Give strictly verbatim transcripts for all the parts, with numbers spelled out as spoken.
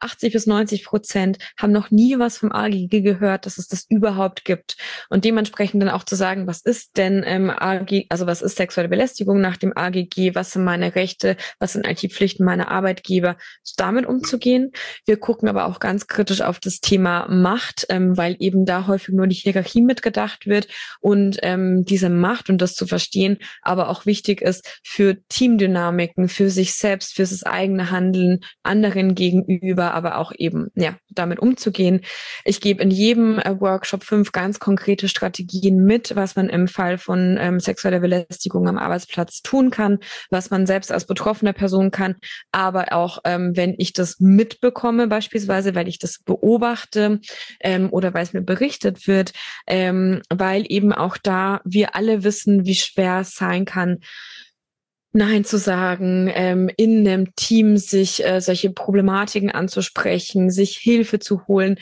achtzig bis neunzig Prozent haben noch nie was vom A G G gehört, dass es das überhaupt gibt. Und dementsprechend dann auch zu sagen, was ist denn ähm, A G, also was ist sexuelle Belästigung nach dem A G G, was sind meine Rechte, was sind eigentlich die Pflichten meiner Arbeitgeber, damit umzugehen. Wir gucken aber auch ganz kritisch auf das Thema Macht, ähm, weil eben da häufig nur die Hierarchie mitgedacht wird und ähm, diese Macht und das zu verstehen, aber auch wichtig ist für Teamdynamiken, für sich selbst, für das eigene Handeln anderen gegenüber, aber auch eben ja damit umzugehen. Ich gebe in jedem äh, Workshop fünf ganz konkrete Strategien mit, was man im Fall von ähm, sexueller Belästigung am Arbeitsplatz tun kann, was man selbst als betroffene Person kann, aber auch ähm, wenn ich das mitbekomme, beispielsweise, weil ich das beobachte ähm, oder weil es mir berichtet wird, ähm, weil eben auch da wir alle wissen, wie schwer es sein kann, Nein zu sagen, ähm, in einem Team sich äh, solche Problematiken anzusprechen, sich Hilfe zu holen.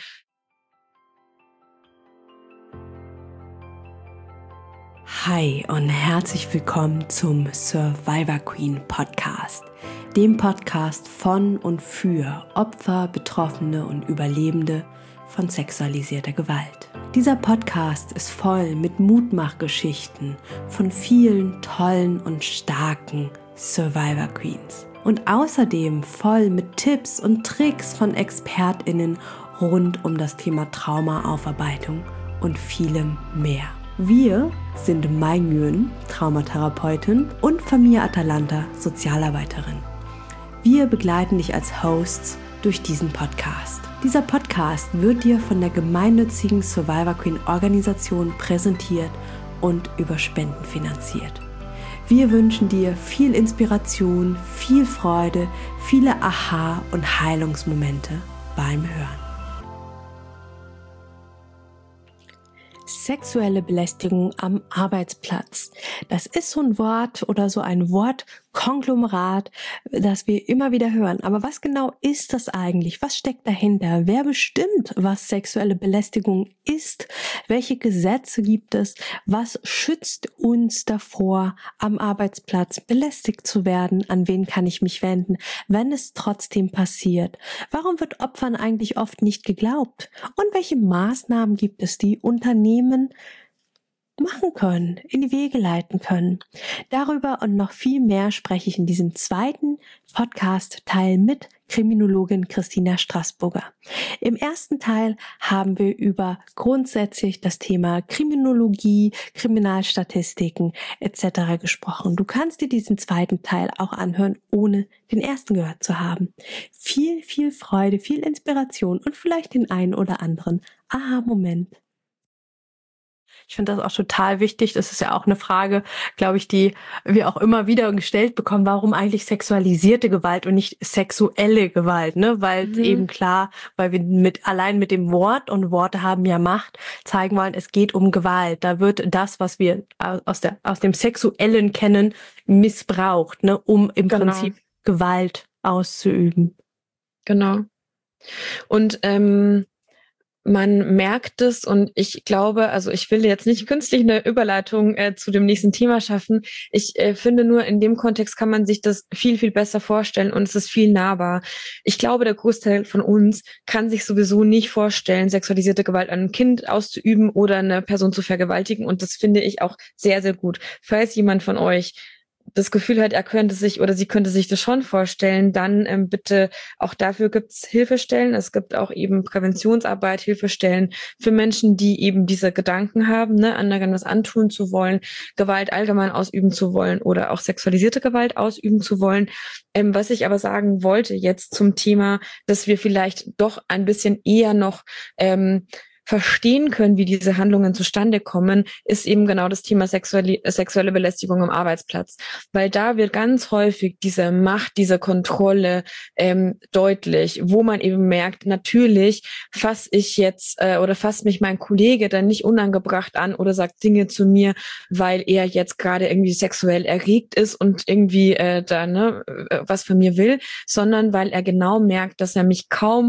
Hi und herzlich willkommen zum Survivor Queen Podcast, dem Podcast von und für Opfer, Betroffene und Überlebende von sexualisierter Gewalt. Dieser Podcast ist voll mit Mutmachgeschichten von vielen tollen und starken Survivor Queens und außerdem voll mit Tipps und Tricks von ExpertInnen rund um das Thema Traumaaufarbeitung und vielem mehr. Wir sind Mai Nguyen, Traumatherapeutin, und Famia Atalanta, Sozialarbeiterin. Wir begleiten dich als Hosts durch diesen Podcast. Dieser Podcast wird dir von der gemeinnützigen Survivor Queen Organisation präsentiert und über Spenden finanziert. Wir wünschen dir viel Inspiration, viel Freude, viele Aha- und Heilungsmomente beim Hören. Sexuelle Belästigung am Arbeitsplatz. Das ist so ein Wort oder so ein Wortkonglomerat, das wir immer wieder hören. Aber was genau ist das eigentlich? Was steckt dahinter? Wer bestimmt, was sexuelle Belästigung ist? Welche Gesetze gibt es? Was schützt uns davor, am Arbeitsplatz belästigt zu werden? An wen kann ich mich wenden, wenn es trotzdem passiert? Warum wird Opfern eigentlich oft nicht geglaubt? Und welche Maßnahmen gibt es, die Unternehmen machen können, in die Wege leiten können? Darüber und noch viel mehr spreche ich in diesem zweiten Podcast-Teil mit Kriminologin Christina Straßburger. Im ersten Teil haben wir über grundsätzlich das Thema Kriminologie, Kriminalstatistiken et cetera gesprochen. Du kannst dir diesen zweiten Teil auch anhören, ohne den ersten gehört zu haben. Viel, viel Freude, viel Inspiration und vielleicht den einen oder anderen Aha-Moment. Ich finde das auch total wichtig. Das ist ja auch eine Frage, glaube ich, die wir auch immer wieder gestellt bekommen. Warum eigentlich sexualisierte Gewalt und nicht sexuelle Gewalt? Ne? Weil mhm. eben klar, weil wir mit allein mit dem Wort, und Worte haben ja Macht, zeigen wollen, es geht um Gewalt. Da wird das, was wir aus der aus dem Sexuellen kennen, missbraucht, ne? Um im genau. Prinzip Gewalt auszuüben. Genau. Und ähm man merkt es, und ich glaube, also ich will jetzt nicht künstlich eine Überleitung äh, zu dem nächsten Thema schaffen. Ich äh, finde nur, in dem Kontext kann man sich das viel, viel besser vorstellen und es ist viel nahbar. Ich glaube, der Großteil von uns kann sich sowieso nicht vorstellen, sexualisierte Gewalt an einem Kind auszuüben oder eine Person zu vergewaltigen, und das finde ich auch sehr, sehr gut. Falls jemand von euch das Gefühl hat, er könnte sich oder sie könnte sich das schon vorstellen, dann ähm, bitte, auch dafür gibt es Hilfestellen. Es gibt auch eben Präventionsarbeit, Hilfestellen für Menschen, die eben diese Gedanken haben, ne, anderen was antun zu wollen, Gewalt allgemein ausüben zu wollen oder auch sexualisierte Gewalt ausüben zu wollen. Ähm, was ich aber sagen wollte jetzt zum Thema, dass wir vielleicht doch ein bisschen eher noch ähm, verstehen können, wie diese Handlungen zustande kommen, ist eben genau das Thema sexuelle, sexuelle Belästigung am Arbeitsplatz. Weil da wird ganz häufig diese Macht, diese Kontrolle ähm, deutlich, wo man eben merkt, natürlich fasse ich jetzt äh, oder fasst mich mein Kollege dann nicht unangebracht an oder sagt Dinge zu mir, weil er jetzt gerade irgendwie sexuell erregt ist und irgendwie äh, da ne was von mir will, sondern weil er genau merkt, dass er mich kaum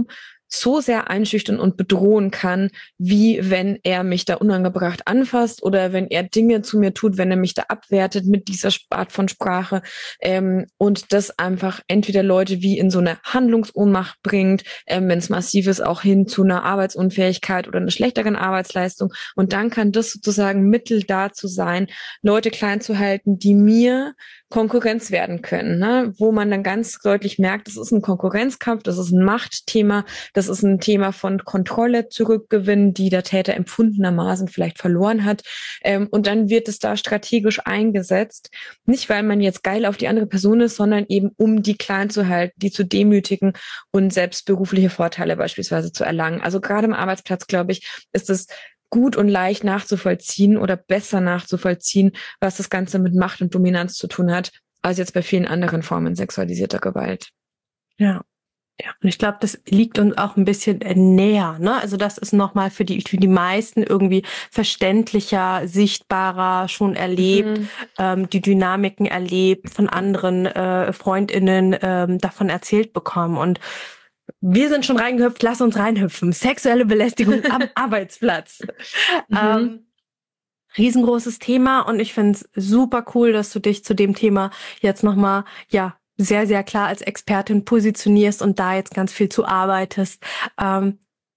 so sehr einschüchtern und bedrohen kann, wie wenn er mich da unangebracht anfasst oder wenn er Dinge zu mir tut, wenn er mich da abwertet mit dieser Art von Sprache, ähm, und das einfach entweder Leute wie in so eine Handlungsohnmacht bringt, ähm, wenn es massiv ist, auch hin zu einer Arbeitsunfähigkeit oder einer schlechteren Arbeitsleistung. Und dann kann das sozusagen Mittel dazu sein, Leute klein zu halten, die mir Konkurrenz werden können, ne? Wo man dann ganz deutlich merkt, das ist ein Konkurrenzkampf, das ist ein Machtthema, das ist ein Thema von Kontrolle zurückgewinnen, die der Täter empfundenermaßen vielleicht verloren hat. Ähm, und dann wird es da strategisch eingesetzt, nicht weil man jetzt geil auf die andere Person ist, sondern eben um die klein zu halten, die zu demütigen und selbst berufliche Vorteile beispielsweise zu erlangen. Also gerade im Arbeitsplatz, glaube ich, ist es gut und leicht nachzuvollziehen oder besser nachzuvollziehen, was das Ganze mit Macht und Dominanz zu tun hat, als jetzt bei vielen anderen Formen sexualisierter Gewalt. Ja. Ja, und ich glaube, das liegt uns auch ein bisschen näher, ne? Also das ist nochmal für die, für die meisten irgendwie verständlicher, sichtbarer, schon erlebt, mhm. ähm, die Dynamiken erlebt, von anderen äh, FreundInnen ähm, davon erzählt bekommen. Und wir sind schon reingehüpft, lass uns reinhüpfen. Sexuelle Belästigung am Arbeitsplatz. Mhm. Ähm, riesengroßes Thema und ich finde es super cool, dass du dich zu dem Thema jetzt nochmal, ja, sehr, sehr klar als Expertin positionierst und da jetzt ganz viel zu arbeitest. Ähm,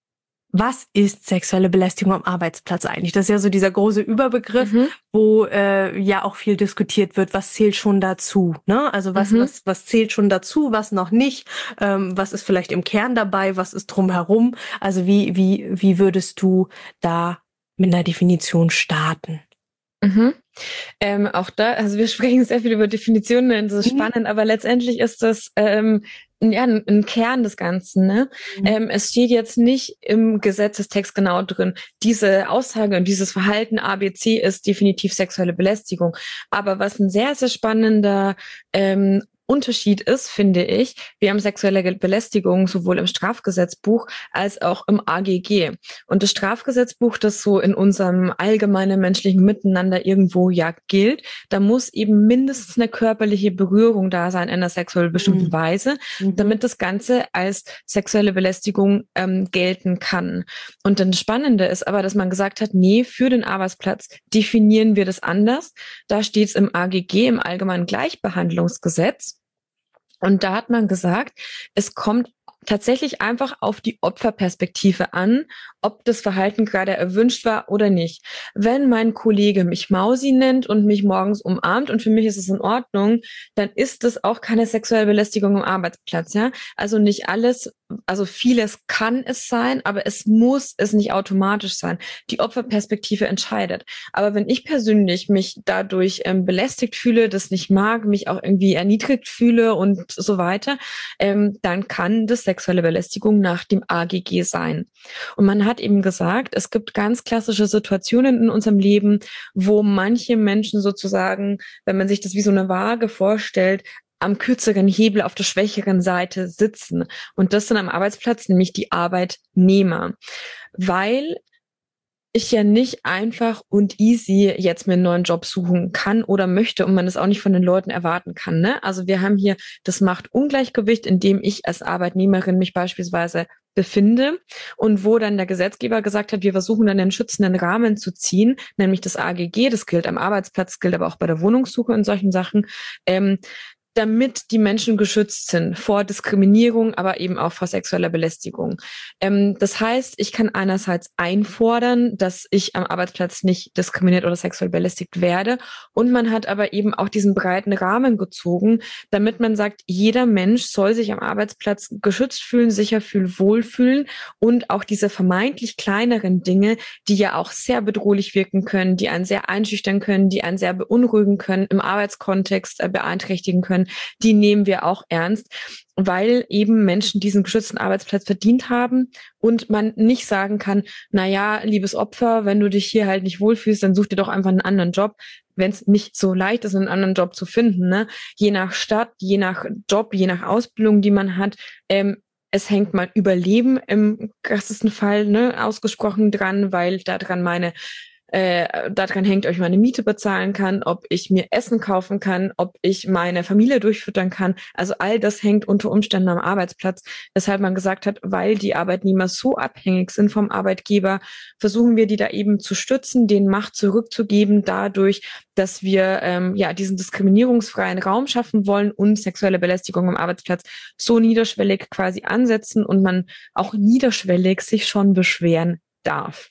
was ist sexuelle Belästigung am Arbeitsplatz eigentlich? Das ist ja so dieser große Überbegriff, mhm. wo äh, ja auch viel diskutiert wird. Was zählt schon dazu? Ne? Also was, mhm. was, was zählt schon dazu, was noch nicht? Ähm, was ist vielleicht im Kern dabei? Was ist drumherum? Also wie, wie, wie würdest du da mit einer Definition starten? Mhm. Ähm, auch da, also wir sprechen sehr viel über Definitionen, das ist mhm. spannend, aber letztendlich ist das ähm, ja ein, ein Kern des Ganzen. Ne? Mhm. Ähm, es steht jetzt nicht im Gesetzestext genau drin, diese Aussage und dieses Verhalten A B C ist definitiv sexuelle Belästigung. Aber was ein sehr, sehr spannender ähm, Unterschied ist, finde ich, wir haben sexuelle Belästigung sowohl im Strafgesetzbuch als auch im A G G. Und das Strafgesetzbuch, das so in unserem allgemeinen menschlichen Miteinander irgendwo ja gilt, da muss eben mindestens eine körperliche Berührung da sein in einer sexuell bestimmten mhm. Weise, damit das Ganze als sexuelle Belästigung ähm, gelten kann. Und dann das Spannende ist aber, dass man gesagt hat, nee, für den Arbeitsplatz definieren wir das anders. Da steht es im A G G, im Allgemeinen Gleichbehandlungsgesetz. Und da hat man gesagt, es kommt tatsächlich einfach auf die Opferperspektive an, ob das Verhalten gerade erwünscht war oder nicht. Wenn mein Kollege mich Mausi nennt und mich morgens umarmt und für mich ist es in Ordnung, dann ist das auch keine sexuelle Belästigung am Arbeitsplatz, ja? Also nicht alles, also vieles kann es sein, aber es muss es nicht automatisch sein. Die Opferperspektive entscheidet. Aber wenn ich persönlich mich dadurch ähm, belästigt fühle, das nicht mag, mich auch irgendwie erniedrigt fühle und so weiter, ähm, dann kann das sexuelle Belästigung nach dem A G G sein. Und man hat eben gesagt, es gibt ganz klassische Situationen in unserem Leben, wo manche Menschen sozusagen, wenn man sich das wie so eine Waage vorstellt, am kürzeren Hebel auf der schwächeren Seite sitzen. Und das sind am Arbeitsplatz nämlich die Arbeitnehmer. Weil ich ja nicht einfach und easy jetzt mir einen neuen Job suchen kann oder möchte und man das auch nicht von den Leuten erwarten kann. Ne? Also wir haben hier das Machtungleichgewicht, in dem ich als Arbeitnehmerin mich beispielsweise befinde und wo dann der Gesetzgeber gesagt hat, wir versuchen dann den schützenden Rahmen zu ziehen, nämlich das A G G, das gilt am Arbeitsplatz, gilt aber auch bei der Wohnungssuche und solchen Sachen, ähm, damit die Menschen geschützt sind vor Diskriminierung, aber eben auch vor sexueller Belästigung. Ähm, das heißt, ich kann einerseits einfordern, dass ich am Arbeitsplatz nicht diskriminiert oder sexuell belästigt werde. Und man hat aber eben auch diesen breiten Rahmen gezogen, damit man sagt, jeder Mensch soll sich am Arbeitsplatz geschützt fühlen, sicher fühlen, wohlfühlen und auch diese vermeintlich kleineren Dinge, die ja auch sehr bedrohlich wirken können, die einen sehr einschüchtern können, die einen sehr beunruhigen können, im Arbeitskontext äh, beeinträchtigen können, die nehmen wir auch ernst, weil eben Menschen diesen geschützten Arbeitsplatz verdient haben und man nicht sagen kann, na ja, liebes Opfer, wenn du dich hier halt nicht wohlfühlst, dann such dir doch einfach einen anderen Job, wenn es nicht so leicht ist, einen anderen Job zu finden, ne? Je nach Stadt, je nach Job, je nach Ausbildung, die man hat, ähm, es hängt mein Überleben im krassesten Fall, ne, ausgesprochen dran, weil da dran meine äh, daran hängt, ob ich meine Miete bezahlen kann, ob ich mir Essen kaufen kann, ob ich meine Familie durchfüttern kann. Also all das hängt unter Umständen am Arbeitsplatz, weshalb man gesagt hat, weil die Arbeitnehmer so abhängig sind vom Arbeitgeber, versuchen wir die da eben zu stützen, denen Macht zurückzugeben, dadurch, dass wir ähm, ja diesen diskriminierungsfreien Raum schaffen wollen und sexuelle Belästigung am Arbeitsplatz so niederschwellig quasi ansetzen und man auch niederschwellig sich schon beschweren darf.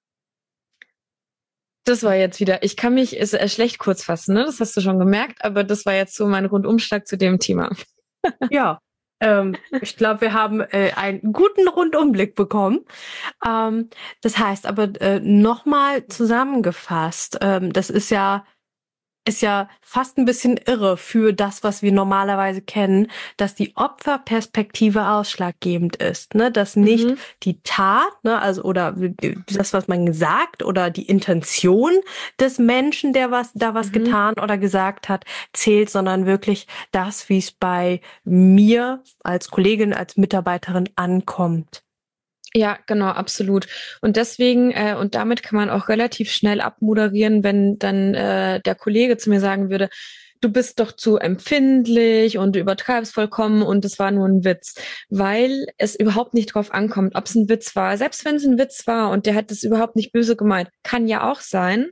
Das war jetzt wieder, ich kann mich ist, äh, schlecht kurz fassen, ne? Das hast du schon gemerkt, aber das war jetzt so mein Rundumschlag zu dem Thema. Ja, ähm, ich glaube, wir haben äh, einen guten Rundumblick bekommen. Ähm, das heißt aber äh, nochmal zusammengefasst, ähm, das ist ja ist ja fast ein bisschen irre für das, was wir normalerweise kennen, dass die Opferperspektive ausschlaggebend ist, ne? Dass nicht Mhm. die Tat, ne, also oder das, was man sagt oder die Intention des Menschen, der was da was Mhm. getan oder gesagt hat, zählt, sondern wirklich das, wie es bei mir als Kollegin, als Mitarbeiterin ankommt. Ja, genau, absolut. Und deswegen, äh, und damit kann man auch relativ schnell abmoderieren, wenn dann äh, der Kollege zu mir sagen würde, du bist doch zu empfindlich und du übertreibst vollkommen und es war nur ein Witz, weil es überhaupt nicht drauf ankommt, ob es ein Witz war. Selbst wenn es ein Witz war und der hat es überhaupt nicht böse gemeint, kann ja auch sein,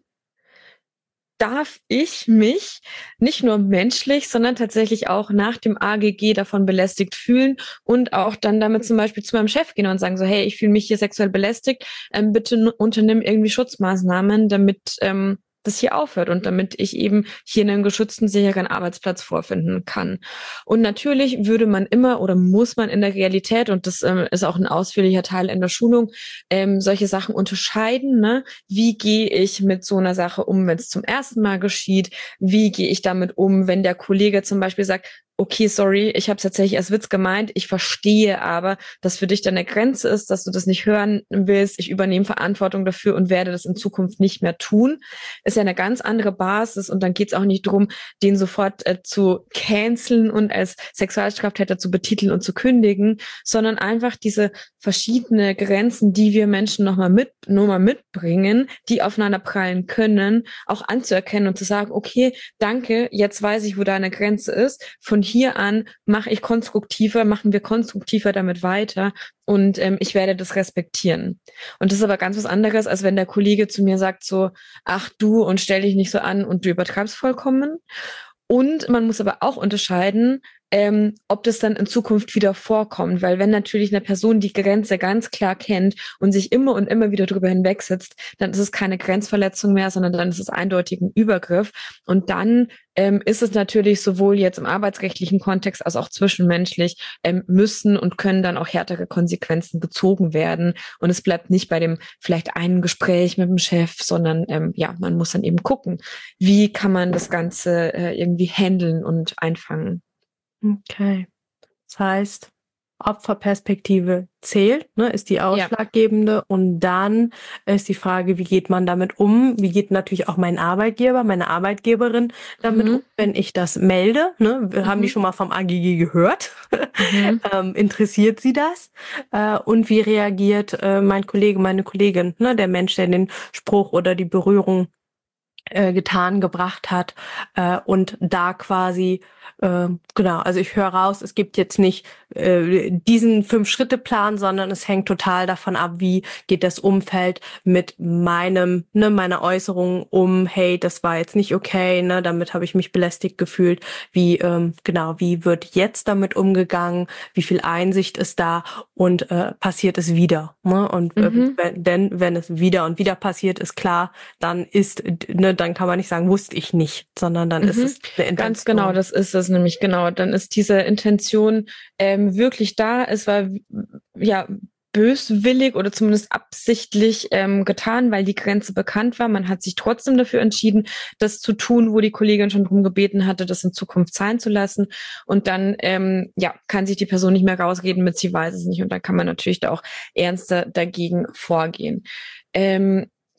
darf ich mich nicht nur menschlich, sondern tatsächlich auch nach dem A G G davon belästigt fühlen und auch dann damit zum Beispiel zu meinem Chef gehen und sagen so, hey, ich fühle mich hier sexuell belästigt, ähm, bitte unternimm irgendwie Schutzmaßnahmen, damit ähm, das hier aufhört und damit ich eben hier einen geschützten, sicheren Arbeitsplatz vorfinden kann. Und natürlich würde man immer oder muss man in der Realität, und das ähm, ist auch ein ausführlicher Teil in der Schulung, ähm, solche Sachen unterscheiden, ne? Wie gehe ich mit so einer Sache um, wenn es zum ersten Mal geschieht? Wie gehe ich damit um, wenn der Kollege zum Beispiel sagt, okay, sorry, ich habe es tatsächlich als Witz gemeint, ich verstehe aber, dass für dich dann eine Grenze ist, dass du das nicht hören willst, ich übernehme Verantwortung dafür und werde das in Zukunft nicht mehr tun, ist ja eine ganz andere Basis und dann geht es auch nicht darum, den sofort äh, zu canceln und als Sexualstraftäter zu betiteln und zu kündigen, sondern einfach diese verschiedene Grenzen, die wir Menschen nochmal mit, nur mal mitbringen, die aufeinander prallen können, auch anzuerkennen und zu sagen, okay, danke, jetzt weiß ich, wo deine Grenze ist. Von hier an mache ich konstruktiver, machen wir konstruktiver damit weiter und ähm, ich werde das respektieren. Und das ist aber ganz was anderes, als wenn der Kollege zu mir sagt so, ach du und stell dich nicht so an und du übertreibst vollkommen. Und man muss aber auch unterscheiden, ähm, ob das dann in Zukunft wieder vorkommt. Weil wenn natürlich eine Person die Grenze ganz klar kennt und sich immer und immer wieder drüber hinwegsetzt, dann ist es keine Grenzverletzung mehr, sondern dann ist es eindeutig ein Übergriff. Und dann ähm, ist es natürlich sowohl jetzt im arbeitsrechtlichen Kontext als auch zwischenmenschlich, ähm, müssen und können dann auch härtere Konsequenzen gezogen werden. Und es bleibt nicht bei dem vielleicht einen Gespräch mit dem Chef, sondern ähm, ja, man muss dann eben gucken, wie kann man das Ganze äh, irgendwie handeln und einfangen. Okay. Das heißt, Opferperspektive zählt, ne, ist die ausschlaggebende. Ja. Und dann ist die Frage, wie geht man damit um? Wie geht natürlich auch mein Arbeitgeber, meine Arbeitgeberin damit mhm. um, wenn ich das melde? Ne? Wir mhm. haben die schon mal vom A G G gehört. Mhm. ähm, interessiert sie das? Äh, und wie reagiert äh, mein Kollege, meine Kollegin, ne, der Mensch, der den Spruch oder die Berührung äh, getan, gebracht hat äh, und da quasi äh, genau, also ich höre raus, es gibt jetzt nicht äh, diesen Fünf-Schritte-Plan, sondern es hängt total davon ab, wie geht das Umfeld mit meinem, ne, meiner Äußerung um, hey, das war jetzt nicht okay, ne, damit habe ich mich belästigt gefühlt, wie, ähm, genau, wie wird jetzt damit umgegangen, wie viel Einsicht ist da und äh, passiert es wieder, ne, und äh, mhm. wenn, denn wenn es wieder und wieder passiert, ist klar, dann ist, ne, dann kann man nicht sagen, wusste ich nicht, sondern dann mhm. ist es eine Intention. Ganz genau, das ist es nämlich, genau. Dann ist diese Intention ähm, wirklich da. Es war ja böswillig oder zumindest absichtlich ähm, getan, weil die Grenze bekannt war. Man hat sich trotzdem dafür entschieden, das zu tun, wo die Kollegin schon drum gebeten hatte, das in Zukunft sein zu lassen. Und dann ähm, ja kann sich die Person nicht mehr rausreden mit, sie weiß es nicht. Und dann kann man natürlich da auch ernster dagegen vorgehen. Ähm,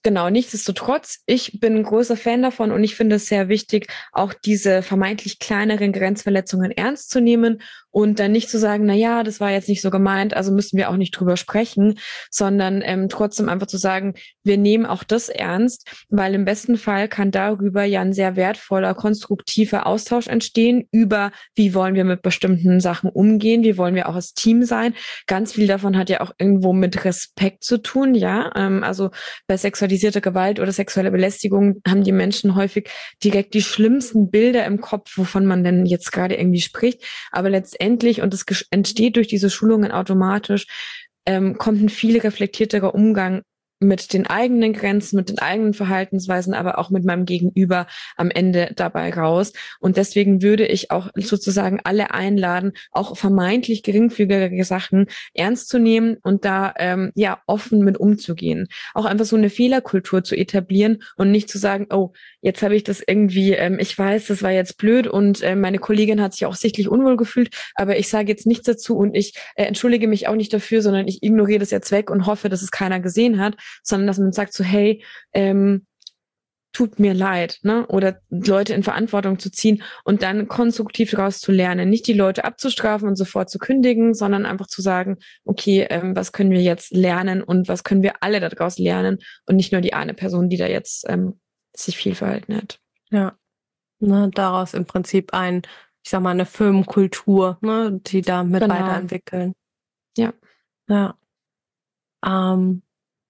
Genau, nichtsdestotrotz, ich bin ein großer Fan davon und ich finde es sehr wichtig, auch diese vermeintlich kleineren Grenzverletzungen ernst zu nehmen und dann nicht zu sagen, na ja, das war jetzt nicht so gemeint, also müssen wir auch nicht drüber sprechen, sondern ähm, trotzdem einfach zu sagen, wir nehmen auch das ernst, weil im besten Fall kann darüber ja ein sehr wertvoller, konstruktiver Austausch entstehen über, wie wollen wir mit bestimmten Sachen umgehen, wie wollen wir auch als Team sein. Ganz viel davon hat ja auch irgendwo mit Respekt zu tun, ja, ähm, also bei sexualisierter Gewalt oder sexueller Belästigung haben die Menschen häufig direkt die schlimmsten Bilder im Kopf, wovon man denn jetzt gerade irgendwie spricht. Aber letztendlich, und das entsteht durch diese Schulungen automatisch, ähm, kommt ein viel reflektierterer Umgang mit den eigenen Grenzen, mit den eigenen Verhaltensweisen, aber auch mit meinem Gegenüber am Ende dabei raus. Und deswegen würde ich auch sozusagen alle einladen, auch vermeintlich geringfügige Sachen ernst zu nehmen und da ähm, ja offen mit umzugehen. Auch einfach so eine Fehlerkultur zu etablieren und nicht zu sagen, oh, jetzt habe ich das irgendwie, ähm, ich weiß, das war jetzt blöd und äh, meine Kollegin hat sich auch sichtlich unwohl gefühlt, aber ich sage jetzt nichts dazu und ich äh, entschuldige mich auch nicht dafür, sondern ich ignoriere das jetzt weg und hoffe, dass es keiner gesehen hat, sondern dass man sagt so, hey, ähm, tut mir leid, ne? Oder Leute in Verantwortung zu ziehen und dann konstruktiv daraus zu lernen. Nicht die Leute abzustrafen und sofort zu kündigen, sondern einfach zu sagen, okay, ähm, was können wir jetzt lernen und was können wir alle daraus lernen und nicht nur die eine Person, die da jetzt ähm, sich viel verhalten hat. Ja, ne, daraus im Prinzip ein, ich sag mal, eine Firmenkultur, ne, die da mit Genau. weiterentwickeln. Ja. Ja. Ähm,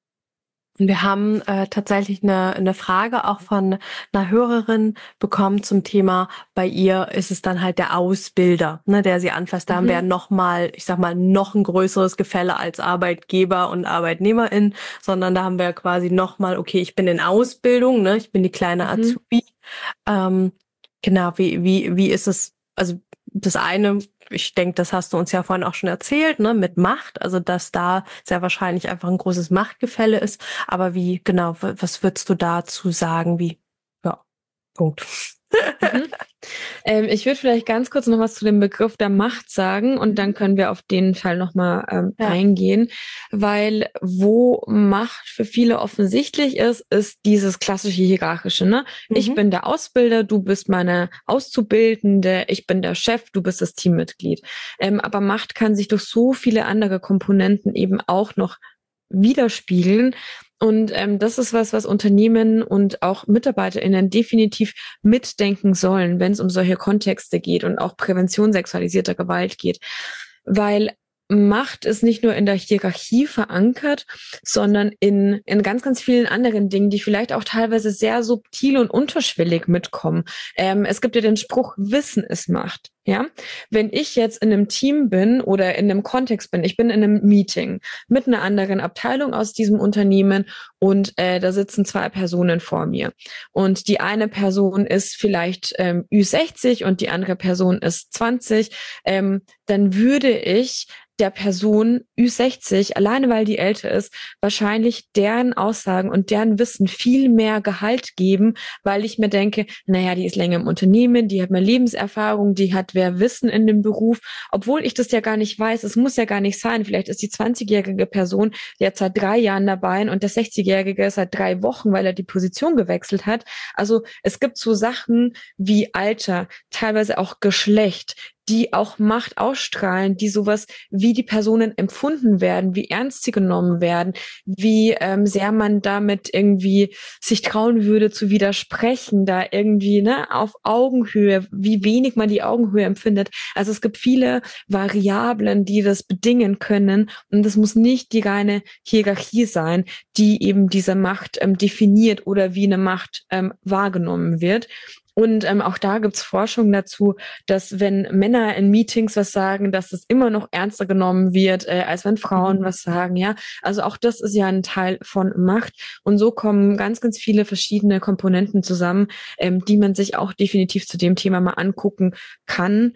und wir haben äh, tatsächlich eine, eine Frage auch von einer Hörerin bekommen zum Thema, bei ihr ist es dann halt der Ausbilder, ne, der sie anfasst. Da haben wir ja nochmal, ich sag mal, noch ein größeres Gefälle als Arbeitgeber und Arbeitnehmerin, sondern da haben wir quasi nochmal, okay, ich bin in Ausbildung, ne, ich bin die kleine Mhm. Azubi. Ähm, genau, wie, wie, wie ist es, also das eine, ich denke, das hast du uns ja vorhin auch schon erzählt, ne, mit Macht, also dass da sehr wahrscheinlich einfach ein großes Machtgefälle ist. Aber wie, genau, was würdest du dazu sagen? Wie, ja, Punkt. Mhm. Ähm, ich würde vielleicht ganz kurz noch was zu dem Begriff der Macht sagen und dann können wir auf den Fall nochmal ähm, Ja. eingehen, weil wo Macht für viele offensichtlich ist, ist dieses klassische Hierarchische. Ne? Mhm. Ich bin der Ausbilder, du bist meine Auszubildende, ich bin der Chef, du bist das Teammitglied. Ähm, aber Macht kann sich durch so viele andere Komponenten eben auch noch widerspiegeln. Und ähm, das ist was, was Unternehmen und auch MitarbeiterInnen definitiv mitdenken sollen, wenn es um solche Kontexte geht und auch Prävention sexualisierter Gewalt geht. Weil Macht ist nicht nur in der Hierarchie verankert, sondern in, in ganz, ganz vielen anderen Dingen, die vielleicht auch teilweise sehr subtil und unterschwellig mitkommen. Ähm, es gibt ja den Spruch, Wissen ist Macht. Ja, wenn ich jetzt in einem Team bin oder in einem Kontext bin, ich bin in einem Meeting mit einer anderen Abteilung aus diesem Unternehmen und äh, da sitzen zwei Personen vor mir. Und die eine Person ist vielleicht ähm, Ü sechzig und die andere Person ist zwanzig, ähm, dann würde ich der Person Ü sechzig, alleine weil die älter ist, wahrscheinlich deren Aussagen und deren Wissen viel mehr Gehalt geben, weil ich mir denke, naja, die ist länger im Unternehmen, die hat mehr Lebenserfahrung, die hat mehr Wissen in dem Beruf, obwohl ich das ja gar nicht weiß, es muss ja gar nicht sein, vielleicht ist die zwanzigjährige Person jetzt seit drei Jahren dabei und der sechzigjährige ist seit drei Wochen, weil er die Position gewechselt hat. Also es gibt so Sachen wie Alter, teilweise auch Geschlecht, die auch Macht ausstrahlen, die sowas, wie die Personen empfunden werden, wie ernst sie genommen werden, wie ähm, sehr man damit irgendwie sich trauen würde zu widersprechen, da irgendwie ne auf Augenhöhe, wie wenig man die Augenhöhe empfindet. Also es gibt viele Variablen, die das bedingen können und es muss nicht die reine Hierarchie sein, die eben diese Macht ähm, definiert oder wie eine Macht ähm, wahrgenommen wird. Und ähm, auch da gibt's Forschung dazu, dass wenn Männer in Meetings was sagen, dass es immer noch ernster genommen wird, äh, als wenn Frauen was sagen. Ja, also auch das ist ja ein Teil von Macht. Und so kommen ganz, ganz viele verschiedene Komponenten zusammen, ähm, die man sich auch definitiv zu dem Thema mal angucken kann.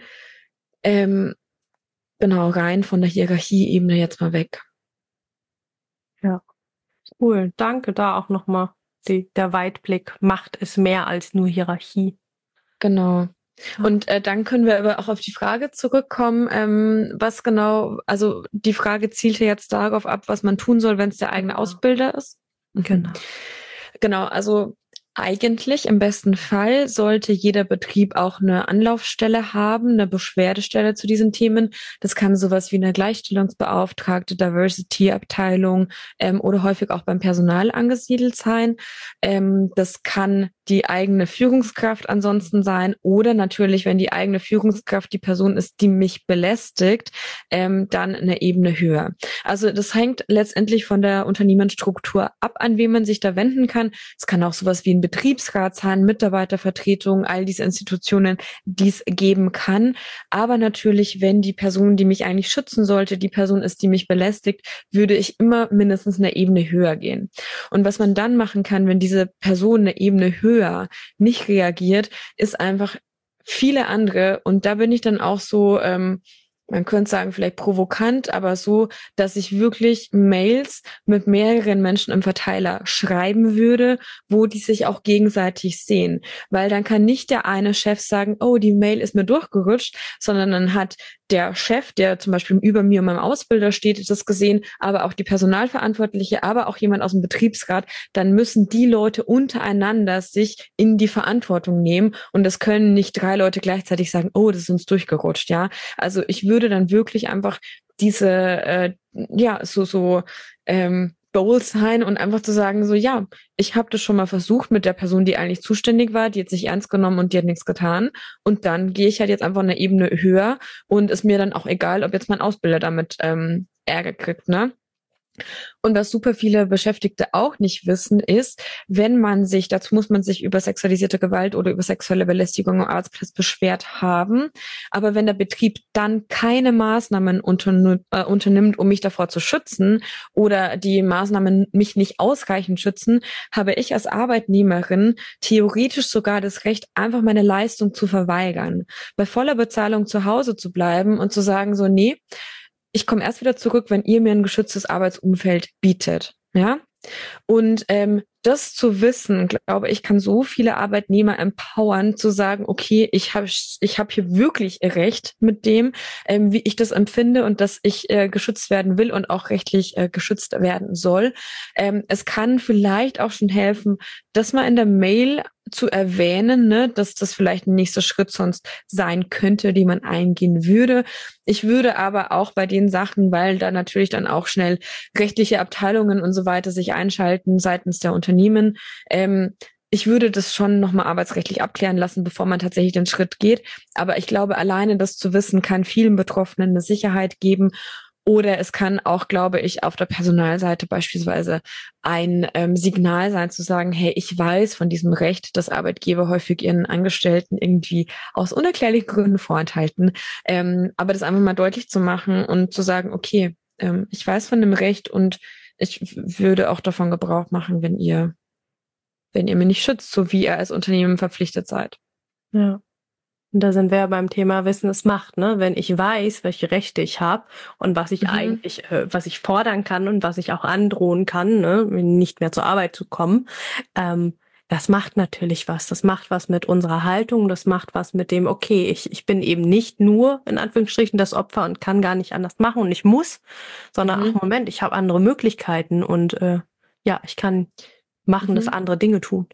Ähm, genau, rein von der Hierarchieebene jetzt mal weg. Ja, cool. Danke da auch nochmal. Die, der Weitblick, Macht ist mehr als nur Hierarchie. Genau. Und äh, dann können wir aber auch auf die Frage zurückkommen, ähm, was genau, also die Frage zielte jetzt darauf ab, was man tun soll, wenn es der eigene Genau. Ausbilder ist. Mhm. Genau. Genau, also eigentlich im besten Fall sollte jeder Betrieb auch eine Anlaufstelle haben, eine Beschwerdestelle zu diesen Themen. Das kann sowas wie eine Gleichstellungsbeauftragte, Diversity-Abteilung ähm, oder häufig auch beim Personal angesiedelt sein. Ähm, das kann die eigene Führungskraft ansonsten sein oder natürlich, wenn die eigene Führungskraft die Person ist, die mich belästigt, ähm, dann eine Ebene höher. Also das hängt letztendlich von der Unternehmensstruktur ab, an wen man sich da wenden kann. Es kann auch sowas wie ein Betriebsrat sein, Mitarbeitervertretung, all diese Institutionen, die es geben kann. Aber natürlich, wenn die Person, die mich eigentlich schützen sollte, die Person ist, die mich belästigt, würde ich immer mindestens eine Ebene höher gehen. Und was man dann machen kann, wenn diese Person eine Ebene höher nicht reagiert, ist einfach viele andere. Und da bin ich dann auch so, ähm, man könnte sagen, vielleicht provokant, aber so, dass ich wirklich Mails mit mehreren Menschen im Verteiler schreiben würde, wo die sich auch gegenseitig sehen. Weil dann kann nicht der eine Chef sagen, oh, die Mail ist mir durchgerutscht, sondern dann hat der Chef, der zum Beispiel über mir und meinem Ausbilder steht, das gesehen, aber auch die Personalverantwortliche, aber auch jemand aus dem Betriebsrat, dann müssen die Leute untereinander sich in die Verantwortung nehmen und das können nicht drei Leute gleichzeitig sagen, oh, das ist uns durchgerutscht, ja. Also ich würde dann wirklich einfach diese, äh, ja, so, so, ähm, bold sein und einfach zu sagen, so, ja, ich habe das schon mal versucht mit der Person, die eigentlich zuständig war, die hat sich ernst genommen und die hat nichts getan. Und dann gehe ich halt jetzt einfach eine Ebene höher und ist mir dann auch egal, ob jetzt mein Ausbilder damit ähm, Ärger kriegt, ne? Und was super viele Beschäftigte auch nicht wissen, ist, wenn man sich, dazu muss man sich über sexualisierte Gewalt oder über sexuelle Belästigung am Arbeitsplatz beschwert haben. Aber wenn der Betrieb dann keine Maßnahmen untern- äh, unternimmt, um mich davor zu schützen oder die Maßnahmen mich nicht ausreichend schützen, habe ich als Arbeitnehmerin theoretisch sogar das Recht, einfach meine Leistung zu verweigern, bei voller Bezahlung zu Hause zu bleiben und zu sagen, so, nee, ich komme erst wieder zurück, wenn ihr mir ein geschütztes Arbeitsumfeld bietet. Ja? Und ähm, das zu wissen, glaube ich, kann so viele Arbeitnehmer empowern, zu sagen, okay, ich habe ich hab hier wirklich Recht mit dem, ähm, wie ich das empfinde und dass ich äh, geschützt werden will und auch rechtlich äh, geschützt werden soll. Ähm, es kann vielleicht auch schon helfen, das mal in der Mail zu erwähnen, ne, dass das vielleicht ein nächster Schritt sonst sein könnte, den man eingehen würde. Ich würde aber auch bei den Sachen, weil da natürlich dann auch schnell rechtliche Abteilungen und so weiter sich einschalten seitens der Unternehmen, ähm, ich würde das schon nochmal arbeitsrechtlich abklären lassen, bevor man tatsächlich den Schritt geht. Aber ich glaube, alleine das zu wissen, kann vielen Betroffenen eine Sicherheit geben. Oder es kann auch, glaube ich, auf der Personalseite beispielsweise ein ähm, Signal sein, zu sagen, hey, ich weiß von diesem Recht, dass Arbeitgeber häufig ihren Angestellten irgendwie aus unerklärlichen Gründen vorenthalten. Ähm, aber das einfach mal deutlich zu machen und zu sagen, okay, ähm, ich weiß von dem Recht und ich würde auch davon Gebrauch machen, wenn ihr, wenn ihr mir nicht schützt, so wie ihr als Unternehmen verpflichtet seid. Ja. Und da sind wir ja beim Thema Wissen ist Macht, ne? Wenn ich weiß, welche Rechte ich habe und was ich Mhm. eigentlich, äh, was ich fordern kann und was ich auch androhen kann, ne, nicht mehr zur Arbeit zu kommen, ähm, das macht natürlich was. Das macht was mit unserer Haltung, das macht was mit dem, okay, ich, ich bin eben nicht nur, in Anführungsstrichen, das Opfer und kann gar nicht anders machen und ich muss, sondern Mhm. ach, Moment, ich habe andere Möglichkeiten und äh, ja, ich kann machen, dass Mhm. andere Dinge tun.